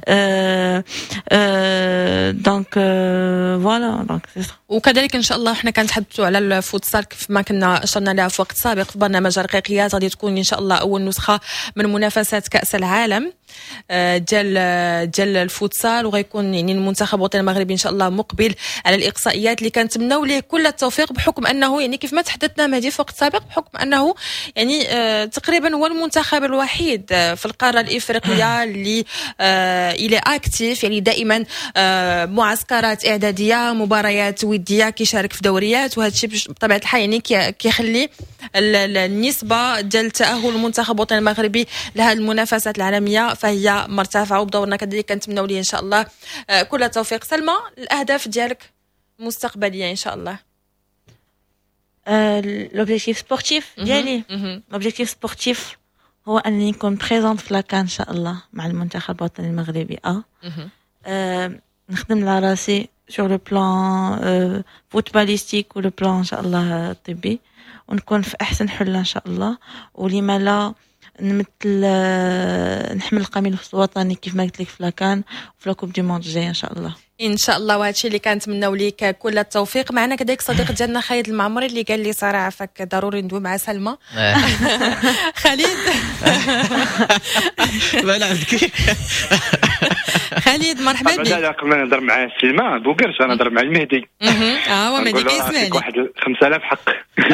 donc voilà donc c'est ça. وكذلك ان شاء الله احنا كنتحدثوا على الفوتسال كيف ما كنا اشرنا لها في وقت سابق في برنامج رقيقيات غادي تكون ان شاء الله اول نسخه من منافسات كأس العالم ديال ديال الفوتسال وغيكون يعني المنتخب الوطني المغربي ان شاء الله مقبل على الاقصائيات اللي كنتمناو ليه كل التوفيق بحكم انه يعني كيف ما تحدثنا مهدي في وقت سابق بحكم انه يعني تقريبا هو المنتخب الوحيد في القاره الافريقيه اللي الى اكتيف يعني دائما معسكرات اعداديه مباريات وديه كيشارك في دوريات وهذا الشيء بطبيعه الحال يعني كيخلي النسبه ديال تاهل المنتخب الوطني المغربي لهذه المنافسات العالميه فهي مرتفعه وبدورنا كذلك كنتمناو ليه ان شاء الله كل التوفيق. سلمى الاهداف ديالك المستقبليه ان شاء الله؟ لوبجيكتيف سبورتيف ديالي لوبجيكتيف سبورتيف هو اني نكون بريزونت في لاكان ان شاء الله مع المنتخب الوطني المغربي اه, آه نخدم على راسي sur le plan euh, footballistique ou le plan ان شاء الله طبي ونكون في احسن حله ان شاء الله ولما لا نمثل نحمل القميص الوطني كيف ما قلت لك في لاكان وفي لاكوب دي موند الجاي ان شاء الله ان شاء الله. وهذا الشيء اللي كنتمناو ليك كل التوفيق. معنا كذلك صديق ديالنا خالد المعمري اللي قال لي صراحه فك ضروري ندوي مع سلمى. خالد ما عندك خالد مرحبا بك. لا قبل ما نهضر مع سلمى بوكرش انا نهضر مع المهدي. اه هو مهدي كيسمعني واحد خمسة آلاف حق.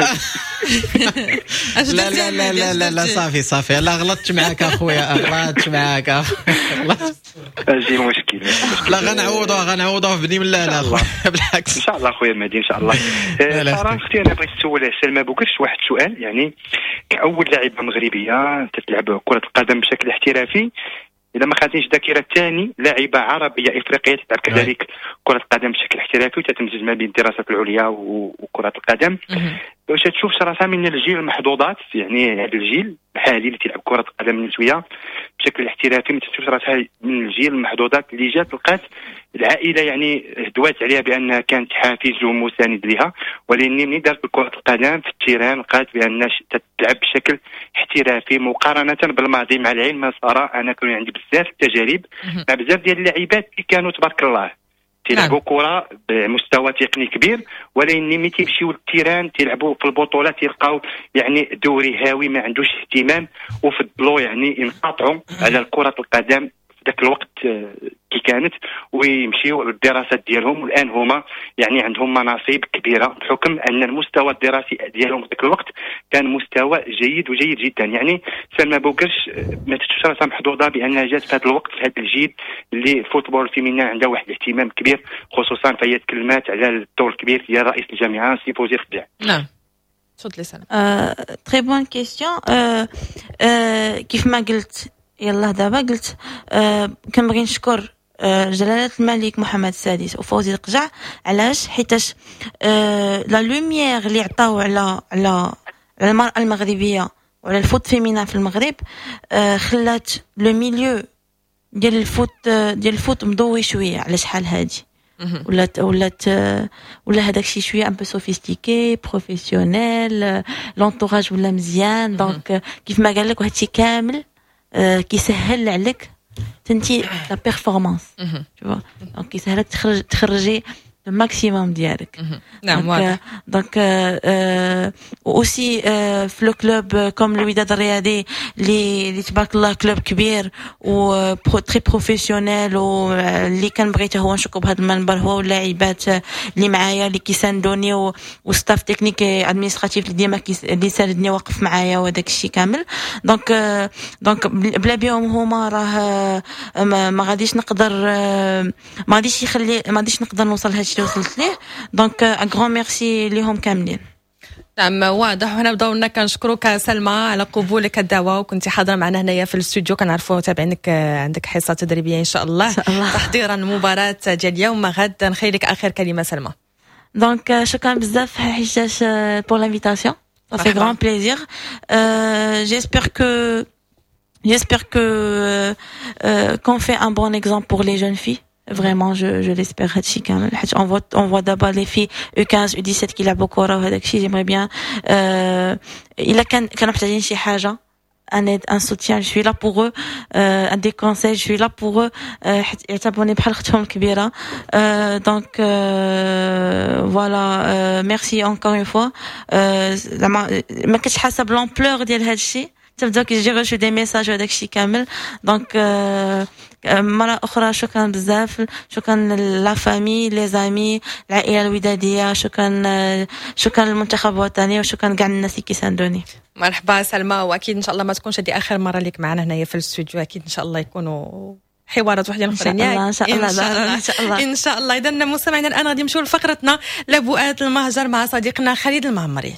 لا لا لا لا لا لا صافي صافي لا غلطت معاك اخويا غلطت معاك غلطت اجي مشكل لا غنعوضوها غنعوضوها بني من لا لا بالعكس ان شاء الله اخويا مهدي ان شاء الله. صراحه اختي انا بغيت نسول سلمى بوكرش واحد السؤال يعني كأول لاعبه مغربيه تتلعب كره القدم بشكل احترافي إذا ما خانتنيش ذاكرة ثاني لاعبة عربية إفريقية تلعب كذلك كرة القدم بشكل احترافي وتتمزج ما بين الدراسات العليا وكرة القدم. واش تشوف شراسة من الجيل المحظوظات يعني هذا الجيل الحالي اللي تلعب كرة القدم النسوية بشكل احترافي ما تشوف شراسة من الجيل المحظوظات اللي جات لقات العائلة يعني هدوات عليها بأنها كانت حافز ومساند لها ولكن ملي دارت كرة القدم في التيران لقات بأنها تلعب بشكل احترافي مقارنة بالماضي مع العلم صار أنا كان عندي بزاف التجارب مع بزاف ديال اللاعبات اللي كانوا تبارك الله تلعبوا كرة بمستوى تقني كبير ولكن ملي تيمشيو للتيران تلعبوا في البطولات تلقاو يعني دوري هاوي ما عندوش اهتمام وفضلوا يعني ينقطعوا على كرة القدم ذاك الوقت كي كانت ويمشيوا للدراسات ديالهم. والان هما يعني عندهم مناصب كبيره بحكم ان المستوى الدراسي ديالهم ذاك الوقت كان مستوى جيد وجيد جدا. يعني سلمى بوكرش ما تتشوفش راسها محظوظه بانها جات في هذا الوقت في هذا الجيل اللي الفوتبول الفيمينان عنده واحد الاهتمام كبير، خصوصا فهي تكلمات على الدور الكبير ديال رئيس الجامعه سي فوزي الخديع. نعم تفضلي سلمى. تري بون كيسيون. كيف ما قلت يلا دابا قلت أه كنبغي نشكر أه جلالة الملك محمد السادس وفوزي القجع. علاش؟ حيتاش أه لا لوميير اللي عطاو على على المرأة المغربية وعلى الفوت فيمينا في المغرب أه خلات لو ميليو ديال الفوت ديال الفوت مضوي شويه على شحال هادي، ولات ولات ولا هذاك الشيء شويه ان بو سوفيستيكي بروفيسيونيل، لونطوراج ولا مزيان. دونك كيف ما قال لك وهذا الشيء كامل كيسهل عليك تنتي لا بيرفورمانس، شوف دونك كيسهلك تخرج تخرجي الماكسيموم ديالك. نعم واضح. دونك اوسي في لو كلوب كوم الوداد الرياضي اللي اللي تبارك الله كلوب كبير و تري بروفيسيونيل، واللي كنبغي حتى هو نشكر بهذا المنبر هو واللاعبات اللي معايا اللي كيساندوني وستاف تكنيك ادمينستراتيف اللي ديما اللي ساندني واقف معايا وداك الشيء كامل. دونك دونك بلا بهم هما راه ما غاديش نقدر ما غاديش يخلي ما غاديش نقدر نوصل هادشي اللي وصلت ليه. دونك ان غران ميرسي ليهم كاملين. نعم واضح. وهنا بداونا كنشكروك سلمى على قبولك الدعوه وكنتي حاضره معنا هنايا في الاستوديو. كنعرفوا تابعينك عندك حصه تدريبيه ان شاء الله, تحضيرا المباراه ديال اليوم غد. نخيلك اخر كلمه سلمى. دونك شكرا بزاف حجاج بور لانفيتاسيون، ça fait grand plaisir. euh, j'espère que j'espère que euh, qu'on fait un bon exemple pour les jeunes filles. Vraiment je je l'espère هادشي كامل حيت on voit on voit d'abord les filles U quinze U dix-sept كيلعبوا كره وهذاك الشيء. j'aimerais bien euh, الا كان كانوا محتاجين شي حاجه un aide un soutien je suis là pour eux, euh, un des conseils je suis là pour eux حيت يعتبروني بحال اختهم الكبيره. donc voilà, merci encore une fois. زعما ما كنتش حاسه بلامبلور ديال هادشي تبداو كيجي غير شي دي ميساج وداك الشيء كامل. دونك مرة أخرى شكرا بزاف، شكرا لا فامي لي زامي العائلة الودادية، شكرا شكرا للمنتخب الوطني وشكرا كاع الناس اللي كيساندوني. مرحبا سلمى، واكيد ان شاء الله ما تكونش هذه اخر مرة لك معنا هنايا في الاستوديو، اكيد ان شاء الله يكونوا حوارات وحدين اخرين. ان شاء الله ان شاء الله ان شاء الله ان شاء الله. اذا مستمعينا الان غادي نمشيو لفقرتنا لبؤات المهجر مع صديقنا خالد المعمري.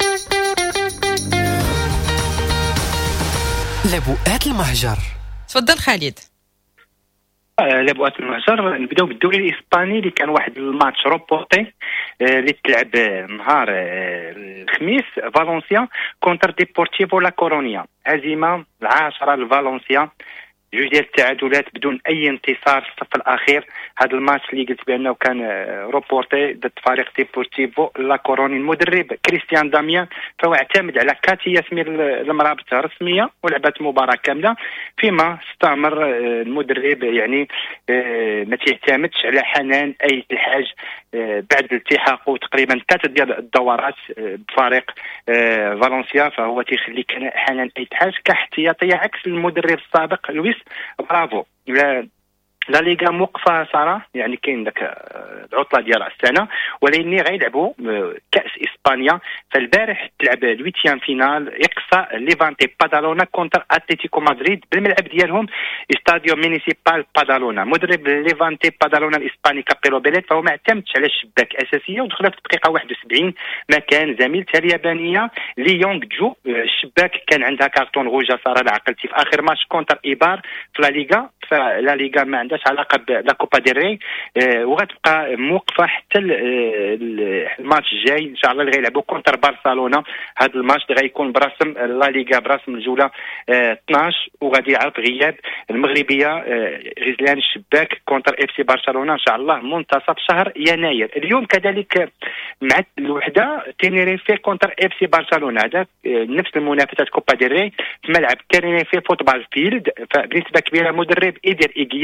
لبؤات المهجر، تفضل خالد. آه لبؤات المهجر نبداو بالدوري الاسباني اللي كان واحد الماتش روبورتي اللي تلعب نهار الخميس، فالنسيا كونتر ديبورتيفو لا كورونيا، هزيمه العاشره لفالنسيا، جوج ديال التعادلات بدون اي انتصار في الصف الاخير. هذا الماتش اللي قلت بانه كان روبورتي ضد فريق ديبورتيفو لا كوروني. المدرب كريستيان داميان فهو اعتمد على كاتيا سمير المرابط رسميه ولعبت مباراه كامله، فيما استمر المدرب يعني ما تعتمدش على حنان اي الحاج بعد التحاقه تقريبا ثلاثه ديال الدورات بفريق فالنسيا، فهو تيخلي حنان اي الحاج كاحتياطيه عكس المدرب السابق لويس برافو. لا ليغا موقفه صراحه، يعني كاين داك العطله ديال السنه، ولكن غيلعبوا كاس اسبانيا. فالبارح تلعب الويتيام فينال يقصى ليفانتي بادالونا كونتر اتلتيكو مدريد بالملعب ديالهم استاديو مينيسيبال بادالونا. مدرب ليفانتي بادالونا الاسباني كابيلو بيليت فهو ما اعتمدش على الشباك اساسيه ودخل في الدقيقه واحد وسبعين مكان زميلتها اليابانيه لي يونغ جو. الشباك كان عندها كارتون روجا صراحه عقلتي في اخر ماتش كونتر ايبار في لا ليغا. فلا ليغا ما عندهاش علاقه بلا كوبا ديل ري، أه وغتبقى موقفه حتى الماتش الجاي ان شاء الله اللي غيلعبوا كونتر برشلونه. هذا الماتش اللي غيكون برسم لا ليغا برسم الجوله أه اثناش، وغادي يعرض غياب المغربيه أه غزلان الشباك كونتر اف سي برشلونه ان شاء الله منتصف شهر يناير. اليوم كذلك مع الوحده تينيريفي كونتر اف سي برشلونه، هذا أه نفس المنافسات كوبا ديل ري في ملعب تينيريفي فوتبال فيلد. فبنسبه كبيره مدرب إيدير إيجيا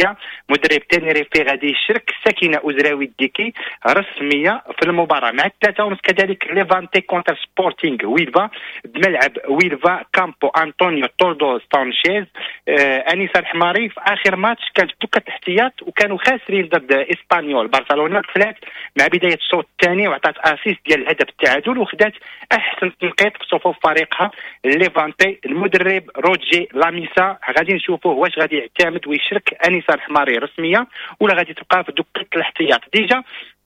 مدرب تنريفي غادي يشارك ساكنه اوزراوي الديكي رسميه في المباراه مع الثلاثه ونص. كذلك ليفانتي كونتر سبورتينغ ويلفا بملعب ويلفا كامبو انطونيو تولدو سانشيز. آه انيس الحماري في اخر ماتش كانت دكه احتياط وكانوا خاسرين ضد اسبانيول. برشلونه دخلت مع بدايه الشوط الثاني وعطات اسيست ديال الهدف التعادل وخدات احسن تنقيط في صفوف فريقها ليفانتي. المدرب روجي لاميسا غادي نشوفوه واش غادي يعتمد ويشرك انيس الحماري رسميه ولا غادي تبقى في دكه الاحتياط. ديجا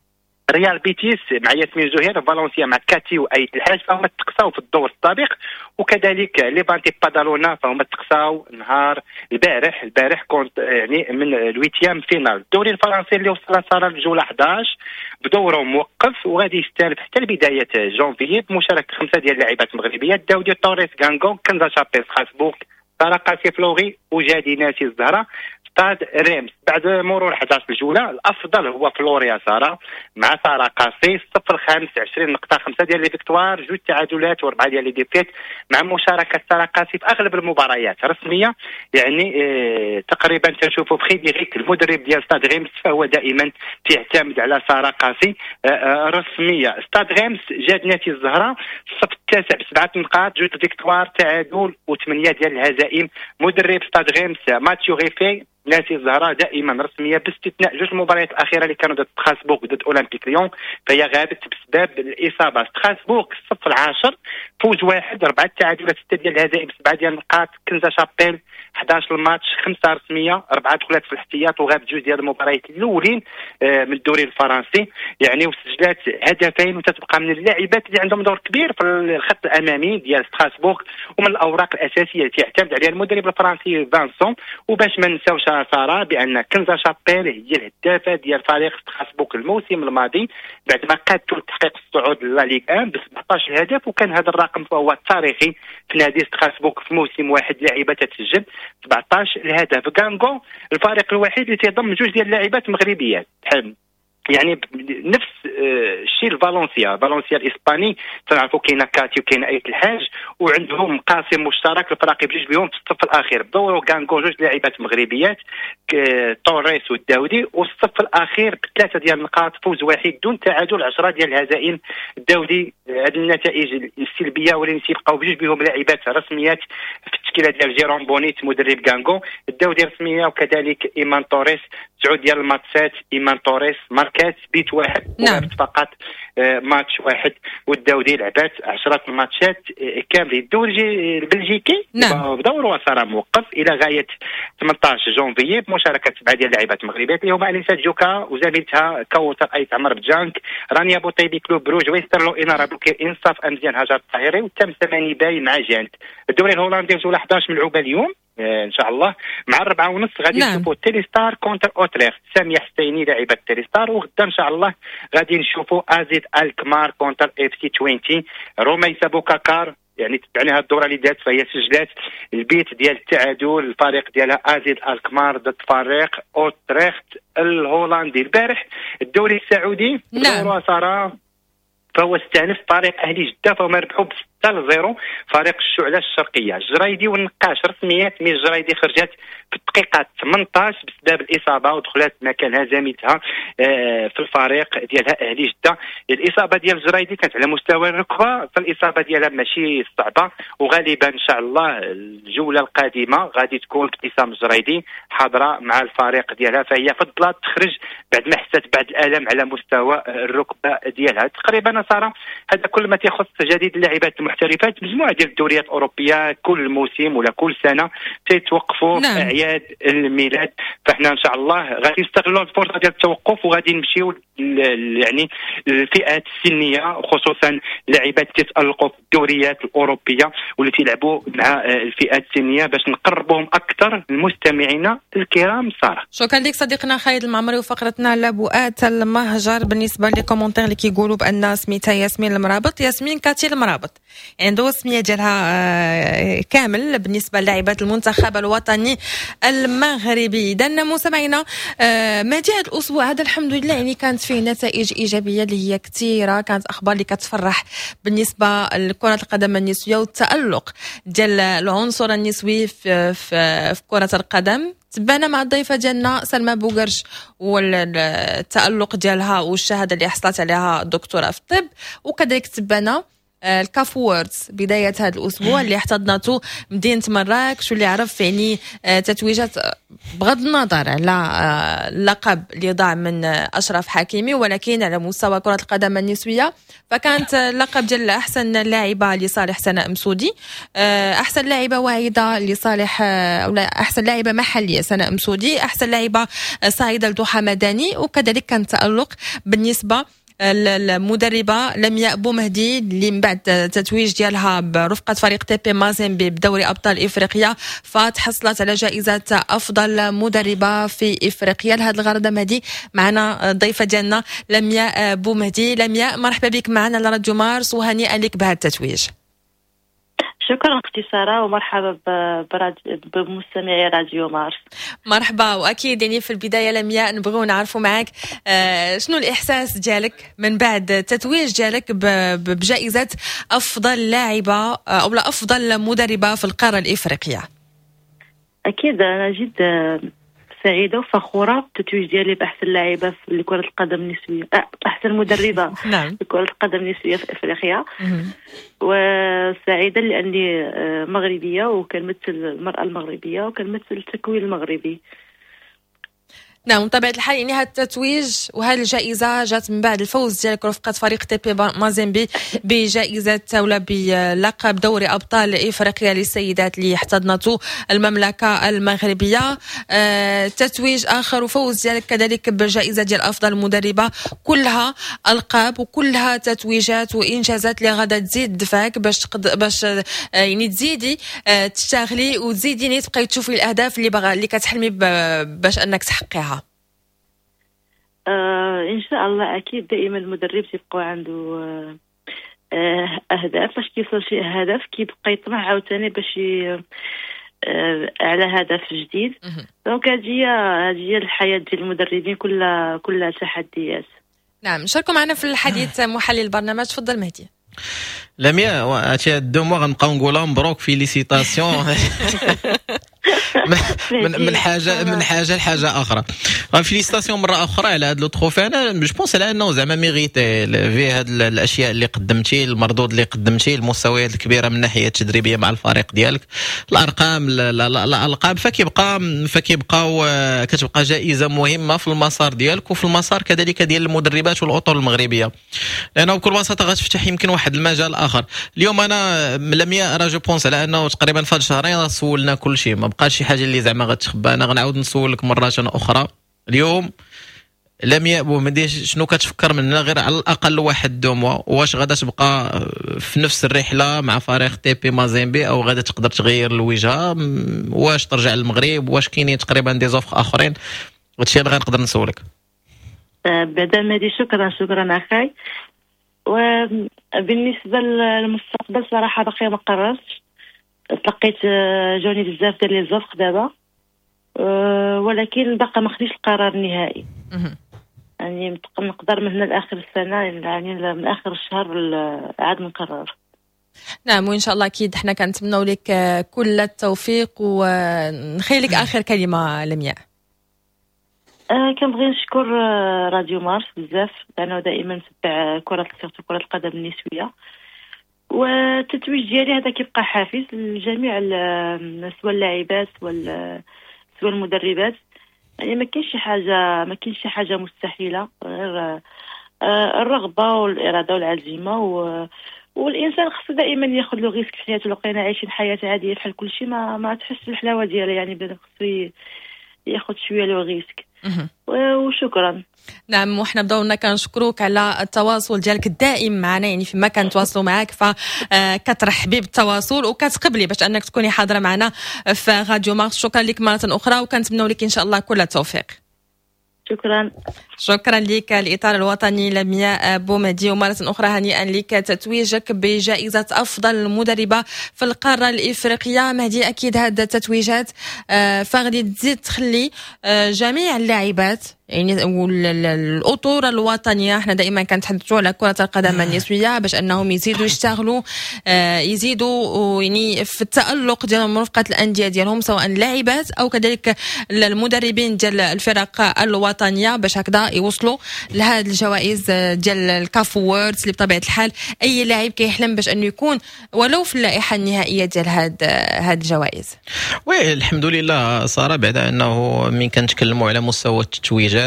ريال بيتيس مع ياسمين زهير، فالنسيا مع كاتي وايت الحاج فهم تقصاو في الدور السابق، وكذلك ليفانتي بادالونا فهم تقصاو نهار البارح البارح كونت يعني من الويتيام فينال. الدوري الفرنسي اللي وصل صار الجوله إحدى عشر بدوره موقف وغادي يستانف حتى لبدايه جونفيي بمشاركه خمسه ديال اللاعبات المغربيات: داودي توريس غانغو، كنزا شابيل ستراسبورغ، طارق فلوري وجادي ناسي الزهراء. ستاد ريمس بعد مرور إحدى عشر الجوله الافضل هو فلوريا سارا مع سارا قاسي صفر خامس عشرين نقطه، خمسه ديال لي فيكتوار، جوج تعادلات واربعه ديال لي ديفيت، مع مشاركه سارا قاسي في اغلب المباريات رسميه. يعني اه تقريبا تنشوفوا فريديريك المدرب ديال ستاد ريمس فهو دائما تعتمد على سارا قاسي اه اه رسميه. ستاد ريمس جاد ناتي الزهراء الصف التاسع بسبعه نقاط، جوج فيكتوار، تعادل وثمانيه ديال الهزائم. مدرب ستاد ريمس ماتيو غيفي ناسي الزهراء دائما رسميه باستثناء جوج المباريات الاخيره اللي كانوا ضد ستراسبورغ وضد اولمبيك ليون فهي غابت بسبب الاصابه. ستراسبورغ الصف العاشر فوز واحد، اربعه تعادلات، سته ديال الهزائم، سبعه ديال النقاط. كنزا شابيل إحدى عشر الماتش، خمسه رسميه، اربعه دخلات في الاحتياط وغاب جوج ديال المباريات الاولين من الدوري الفرنسي يعني، وسجلات هدفين وتتبقى من اللاعبات اللي عندهم دور كبير في الخط الامامي ديال ستراسبورغ ومن الاوراق الاساسيه اللي يعتمد عليها المدرب الفرنسي فانسون. وباش ما نساوش سارة بان كنزا شابيل هي الهدافه ديال فريق ستراسبورغ الموسم الماضي بعد ما قادوا لتحقيق الصعود لا ليغ واحد ب سبعطاش هدف، وكان هذا الرقم فهو تاريخي في نادي ستراسبورغ في موسم واحد لاعبه تسجل سبعطاش الهدف. غانغو الفريق الوحيد اللي تيضم جوج ديال اللاعبات مغربيات يعني نفس الشيء الفالنسيا فالنسيا الاسباني تنعرفوا كاينه كاتي وكاينه ايت الحاج وعندهم قاسم مشترك الفرق بجوج بهم في الصف الاخير بدوروا غانغو جوج لاعبات مغربيات توريس والداودي، والصف الاخير بثلاثه ديال النقاط، فوز واحد دون تعادل، عشرة ديال الهزائم. الداودي هذه النتائج السلبيه ولين تيبقاو بجوج بهم لاعبات رسميات في التشكيله ديال جيرون بونيت مدرب غانغو. الداودي رسميه وكذلك ايمان توريس، تسعود ديال الماتشات ايمان توريس ماركات بيت واحد ولعبت فقط آه ماتش واحد، والداودي لعبات عشرة الماتشات آه كاملين. الدوري البلجيكي نعم. بدوره صار موقف الى غايه ثمنطاش جونفيي بمشاركه سبعه ديال اللاعبات المغربيات اللي هما انيسه جوكا وزميلتها كوثر ايت عمر بجانك، رانيا بوطيبي كلوب بروج، ويسترلو انارا بوكير انصاف امزيان هاجر الطاهري، والتم ثماني باي مع جانت. الدوري الهولندي الجوله إحدى عشر ملعوبه اليوم ان شاء الله مع الربعه ونص غادي نشوفوا نعم. تيليستار كونتر اوتريخت، ساميه حسيني لاعبه تيليستار، وغدا ان شاء الله غادي نشوفوا ازيد الكمار كونتر اف سي عشرين. روميسا بوكاكار يعني تبعناها الدوره اللي دازت فهي سجلات البيت ديال التعادل الفريق ديالها ازيد الكمار ضد فريق اوتريخت الهولندي. البارح الدوري السعودي نعم. صار فهو استأنف فريق اهلي جده فهم ربحوا بستة لزيرو فريق الشعلة الشرقيه. الجرايدي والنقاش رسميات مي الجرايدي خرجت في الدقيقه ثمنطاش بسبب الاصابه ودخلت مكانها زميلتها في الفريق ديالها اهلي جده. الاصابه ديال الجرايدي كانت على مستوى الركبه، فالاصابه ديالها ماشي صعبه، وغالبا ان شاء الله الجوله القادمه غادي تكون ابتسام الجرايدي حاضره مع الفريق ديالها، فهي فضلت تخرج بعد ما حست بعض الالم على مستوى الركبه ديالها. تقريبا صار هذا كل ما تيخص جديد اللاعبات المحترفات. مجموعه ديال الدوريات الاوروبيه كل موسم ولا كل سنه تيتوقفوا نعم. اعياد الميلاد، فاحنا ان شاء الله غادي نستغلوا الفرصه ديال التوقف وغادي نمشيو يعني الفئات السنيه خصوصا لاعبات تتالقوا في الدوريات الاوروبيه واللي تيلعبوا مع الفئات السنيه باش نقربوهم اكثر للمستمعين الكرام. ساره شكرا لك صديقنا خالد المعمري، وفقرتنا لبؤات المهجر بالنسبه للكومونتير اللي كيقولوا بان سميتها ياسمين المرابط، ياسمين كاتي المرابط يعني ندوز السميه ديالها كامل بالنسبه للاعبات المنتخب الوطني المغربي. إذا مستمعينا مادي هذا الأسبوع هذا الحمد لله يعني كانت فيه نتائج إيجابية اللي هي كثيرة، كانت أخبار اللي كتفرح بالنسبة لكرة القدم النسوية والتألق ديال العنصر النسوي في, في, في كرة القدم. تبانا مع الضيفة ديالنا سلمى بوغرش والتألق ديالها والشهادة اللي حصلت عليها الدكتورة في الطب، وكذلك تبانا الكاف ووردز بداية هذا الأسبوع اللي احتضنته مدينة مراكش، واللي عرف يعني تتويجات بغض النظر على اللقب اللي ضاع من أشرف حكيمي، ولكن على مستوى كرة القدم النسوية فكانت اللقب ديال أحسن لاعبة لصالح سناء مسودي، أحسن لاعبة واعدة لصالح أو أحسن لاعبة محلية سناء مسودي، أحسن لاعبة صاعدة لضحى مدني، وكذلك كان تألق بالنسبة المدربة لمياء بومهدي اللي من بعد تتويج ديالها برفقة فريق تي بي مازيمبي بدوري أبطال إفريقيا فتحصلت على جائزة أفضل مدربة في إفريقيا. لهذا الغرض مهدي معنا ضيفة ديالنا لمياء بومهدي. لمياء مرحبا بك معنا على راديو مارس وهنيئا لك بهذا التتويج. شكرا اختي ساره ومرحبا بمستمعي راديو مارس. مرحبا. واكيد يعني في البدايه لمياء نبغيو نعرفوا معك آه شنو الاحساس ديالك من بعد التتويج ديالك بجائزه افضل لاعبه او لا افضل مدربه في القاره الافريقيه. اكيد انا جد سعيده وفخوره بالتتويج ديالي باحسن لاعبه في كره القدم النسويه، احسن مدربه في كره القدم النسويه في افريقيا. وسعيده لاني مغربيه وكنمثل المراه المغربيه وكنمثل التكوين المغربي. نعم بطبيعة الحال يعني هذا التتويج وهذه الجائزة جات من بعد الفوز ديالك رفقة فريق تي بي مازيمبي بجائزة ولا بلقب دوري أبطال إفريقيا للسيدات اللي احتضنته المملكة المغربية. آه تتويج آخر وفوز ديالك كذلك بجائزة ديال أفضل مدربة، كلها ألقاب وكلها تتويجات وإنجازات اللي غادا تزيد دفاك باش تقد باش آه يعني تزيدي آه تشتغلي وتزيدي يعني تبقاي تشوفي الأهداف اللي بغا اللي كتحلمي باش أنك تحققيها. آه إن شاء الله. أكيد دائما المدرب تيبقى عنده آه أهداف، فاش كيوصل شي هدف كيبقى يطمع عاوتاني باش آه على هدف جديد. دونك هذه هي هذه هي الحياة ديال المدربين، كلها كلها تحديات. نعم شاركوا معنا في الحديث محلل البرنامج. تفضل مهدي. لمياء هادشي دو موا غنبقاو نقولها مبروك فيليسيتاسيون من من حاجه من حاجه لحاجه اخرى. فيليسيتاسيون مره اخرى على هذا لو تروفي. انا جو بونس على انه زعما ميغيتي في هاد الاشياء اللي قدمتي، المردود اللي قدمتي، المستويات الكبيره من الناحيه التدريبيه مع الفريق ديالك، الارقام الالقاب، فكيبقى فكيبقاو كتبقى جائزه مهمه في المسار ديالك وفي المسار كذلك ديال المدربات والاطر المغربيه، لانه بكل بساطه غتفتح يمكن واحد المجال اخر. اليوم انا لمياء راه جو بونس على انه تقريبا في هاد الشهرين سولنا كل شيء، ما بقاش شي حاجه اللي زعما غتخبى. انا غنعاود نسولك مره اخرى اليوم لمياء بومهدي، شنو كتفكر مننا غير على الاقل واحد دو موا؟ واش غادا تبقى في نفس الرحله مع فريق تي بي مازيمبي او غادا تقدر تغير الوجهه؟ واش ترجع للمغرب؟ واش كاينين تقريبا دي زوفر اخرين؟ هادشي اللي غنقدر نسولك. بعدا مهدي شكرا شكرا اخاي. وبالنسبه للمستقبل صراحه باقي ما قررتش، تلقيت جوني بزاف ديال لي زوفر دابا، ولكن باقا ما خديتش القرار النهائي. يعني نقدر من هنا لاخر السنه، يعني من اخر الشهر عاد نقرر. نعم وان شاء الله اكيد احنا كنتمنوا لك كل التوفيق ونخيلك اخر كلمه لمياء. أه كنبغي نشكر راديو مارس بزاف لانه دائما نتبع كره كره القدم النسويه، والتتويج ديالي هذا كيبقى حافز لجميع سواء اللاعبات سواء سواء المدربات. يعني ما كاينش شي حاجه ما كاينش شي حاجه مستحيله، غير الرغبه والاراده والعزيمه، و والانسان خصو دائما ياخذ له ريسك في حياته. لو بقينا عايشين حياه عاديه بحال كل شيء ما ما تحس بالحلاوه ديالها، يعني خصو ياخذ شويه له ريسك. وشكرا. نعم وحنا بدورنا كنشكروك على التواصل ديالك الدائم معنا، يعني فيما كنتواصلوا معاك فكترحبي بالتواصل وكتقبلي باش انك تكوني حاضره معنا في راديو مارس. شكرا لك مره اخرى وكنتمنوا لك ان شاء الله كل التوفيق. شكرا. شكرا لك. الإطار الوطني لمياء بومدي، ومرة أخرى هنيئا لك تتويجك بجائزة أفضل مدربة في القارة الإفريقية. مهدي أكيد هذه التتويجات فغادي تزيد تخلي جميع اللاعبات يعني والأطر الوطنية، احنا دائما كنتحدثوا على كرة القدم النسوية باش أنهم يزيدوا يشتغلوا يزيدوا يعني في التألق ديالهم مرافقة الأندية ديالهم سواء لاعبات أو كذلك المدربين ديال الفرق الوطنية باش هكذا يوصلوا لهذه الجوائز ديال الكاف ووردز اللي بطبيعة الحال أي لاعب كيحلم باش أنه يكون ولو في اللائحة النهائية ديال هاد هاد الجوائز. وي الحمد لله سارة، بعد أنه من كنتكلموا على مستوى التتويج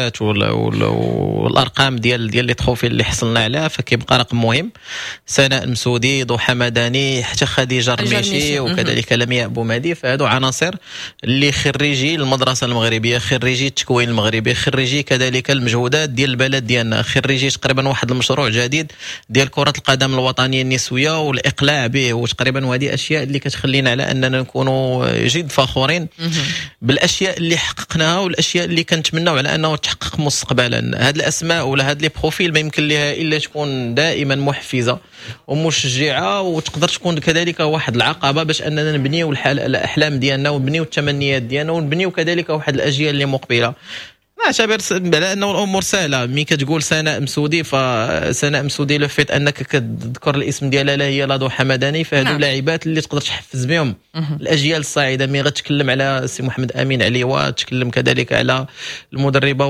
والارقام ديال ديال لي تروفي اللي حصلنا عليها، فكيبقى رقم مهم. سناء المسودي، ضحى مدني، حتى خديجه الرميشي وكذلك لمياء بومدي، فهادو عناصر اللي خريجي المدرسه المغربيه، خريجي التكوين المغربي، خريجي كذلك المجهودات ديال البلد ديالنا، خريجي تقريبا واحد المشروع جديد ديال كره القدم الوطنيه النسويه والاقلاع به، وتقريبا هذه اشياء اللي كتخلينا على اننا نكونوا جد فخورين بالاشياء اللي حققناها والاشياء اللي كنتمناو على انه تحقق مستقبلا. هاد الاسماء ولا هاد لي بروفيل ما يمكن لها الا تكون دائما محفزه ومشجعه، وتقدر تكون كذلك واحد العقبه باش اننا نبنيو الاحلام ديالنا ونبنيو التمنيات ديالنا ونبنيو كذلك واحد الاجيال اللي مقبله. نعتبر على انه الامور سهله. مي كتقول سناء مسودي، فسناء مسودي لو فيت انك كتذكر الاسم ديالها لا هي لا ضحى مدني، فهادو لاعبات اللي تقدر تحفز بهم الاجيال الصاعده. مي غتكلم على سي محمد امين عليوه، تكلم كذلك على المدربه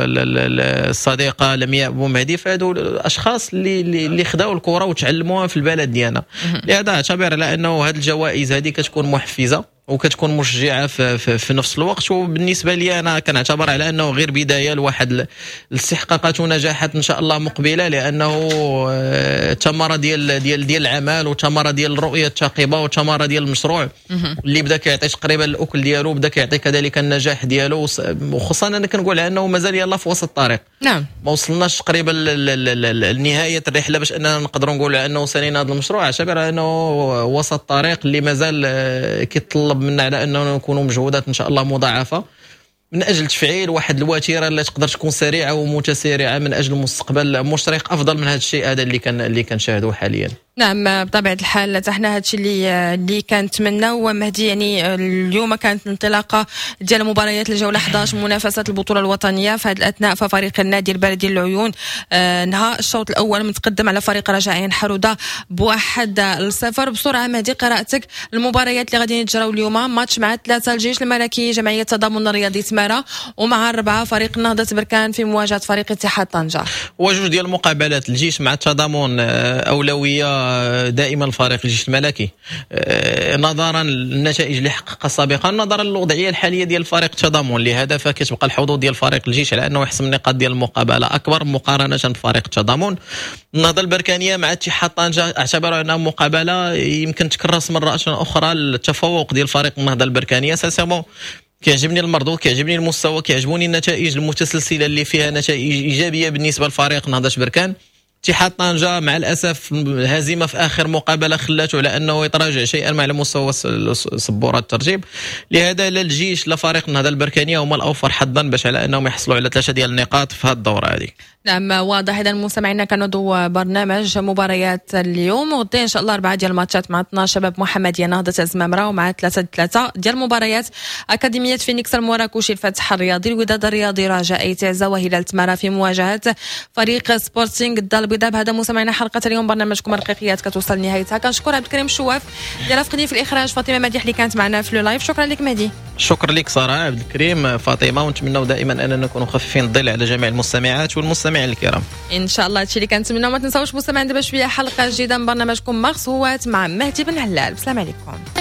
والصديقه لمياء بومهدي، فهادو الاشخاص اللي اللي خداو الكره وتعلموها في البلد ديالنا. لهذا اعتبر على انه هاد الجوائز هذه كتكون محفزه وكتكون مشجعه في, في, في نفس الوقت. وبالنسبه لي انا كنعتبر على انه غير بدايه لواحد الاستحقاقات ونجاحات ان شاء الله مقبله، لانه ثمره ديال ديال ديال العمل وثمره ديال الرؤيه الثاقبه وثمره ديال المشروع اللي بدا كيعطي تقريبا الاكل ديالو، بدا كيعطي كذلك النجاح ديالو. وخصوصا انا كنقول انه مازال يلاه في وسط الطريق، نعم ما وصلناش تقريبا لنهايه الرحله باش اننا نقدروا نقولوا انه سالينا هذا المشروع. اعتبر انه وسط الطريق اللي مازال كيطلب منا على انه نكونوا مجهودات ان شاء الله مضاعفه من اجل تفعيل واحد الوتيره اللي تقدر تكون سريعه ومتسارعه من اجل مستقبل مشرق افضل من هذا الشيء هذا اللي كان اللي كنشاهدوه حاليا. نعم بطبيعة الحال تحنا هذا الشيء اللي اللي كنتمناو مهدي. يعني اليوم كانت انطلاقه ديال مباريات الجوله إحدى عشر منافسه البطوله الوطنيه. في هذه الاثناء ففريق النادي البلدي العيون آه نهى الشوط الاول متقدم على فريق رجاء حروده بواحد الصفر. بسرعه مهدي قراءتك المباريات اللي غادي يتجراو اليوم. ماتش مع ثلاثه الجيش الملكي جمعيه التضامن الرياضي تمارا، ومع أربعة فريق نهضة بركان في مواجهه فريق اتحاد طنجة. وجوج ديال المقابلات الجيش مع التضامن اولويه دائما الفريق الجيش الملكي نظرا للنتائج اللي حققها سابقا، نظرا للوضعيه الحاليه ديال الفريق التضامن. لهذا فكتبقى الحظوظ ديال فريق الجيش على انه يحسم النقاط ديال المقابله اكبر مقارنه بفريق التضامن. النهضه البركانيه مع اتحاد طنجة اعتبر انها مقابله يمكن تكرس مره اخرى التفوق ديال فريق النهضه البركانيه. ساسامو كيعجبني المردود، كيعجبني المستوى، كيعجبوني النتائج المتسلسله اللي فيها نتائج ايجابيه بالنسبه لفريق نهضه بركان. اتحاد طنجة مع الاسف هزيمه في اخر مقابله خلاته على انه يتراجع شيئا مع مستوى سبوره الترتيب. لهذا لا الجيش لا فريق النهضه البركانيه هما الاوفر حظا باش على انهم يحصلوا على ثلاثه ديال النقاط في هذه الدوره هذه. نعم واضح. اذا مستمعينا كنوضوا برنامج مباريات اليوم، وغدا ان شاء الله اربعه ديال الماتشات مع اثنا عشر شباب محمديه نهضه الزمامره، ومع ثلاثه ثلاثه ديال المباريات اكاديميه فينيكس المراكشي الفتح الرياضي، الوداد الرياضي رجاء تعزه، وهلال تمارا في مواجهه فريق سبورتينغ الدار البيضاء. بهذا مستمعينا حلقه اليوم برنامجكم الرقيقيات كتوصل نهايتها. كنشكر عبد الكريم الشواف اللي رافقني في الاخراج، فاطمه مديح اللي كانت معنا في لو لايف. شكرا لك مهدي. شكرا لك ساره عبد الكريم فاطمه، ونتمنوا دائما اننا نكونوا خفيفين الظل على جميع المستمعات والمستمعين الكرام ان شاء الله. هادشي اللي كنتمناو. ما تنساوش مستمعين دابا شويه حلقه جديده من برنامجكم مغصوات مع مهدي بن هلال. السلام عليكم.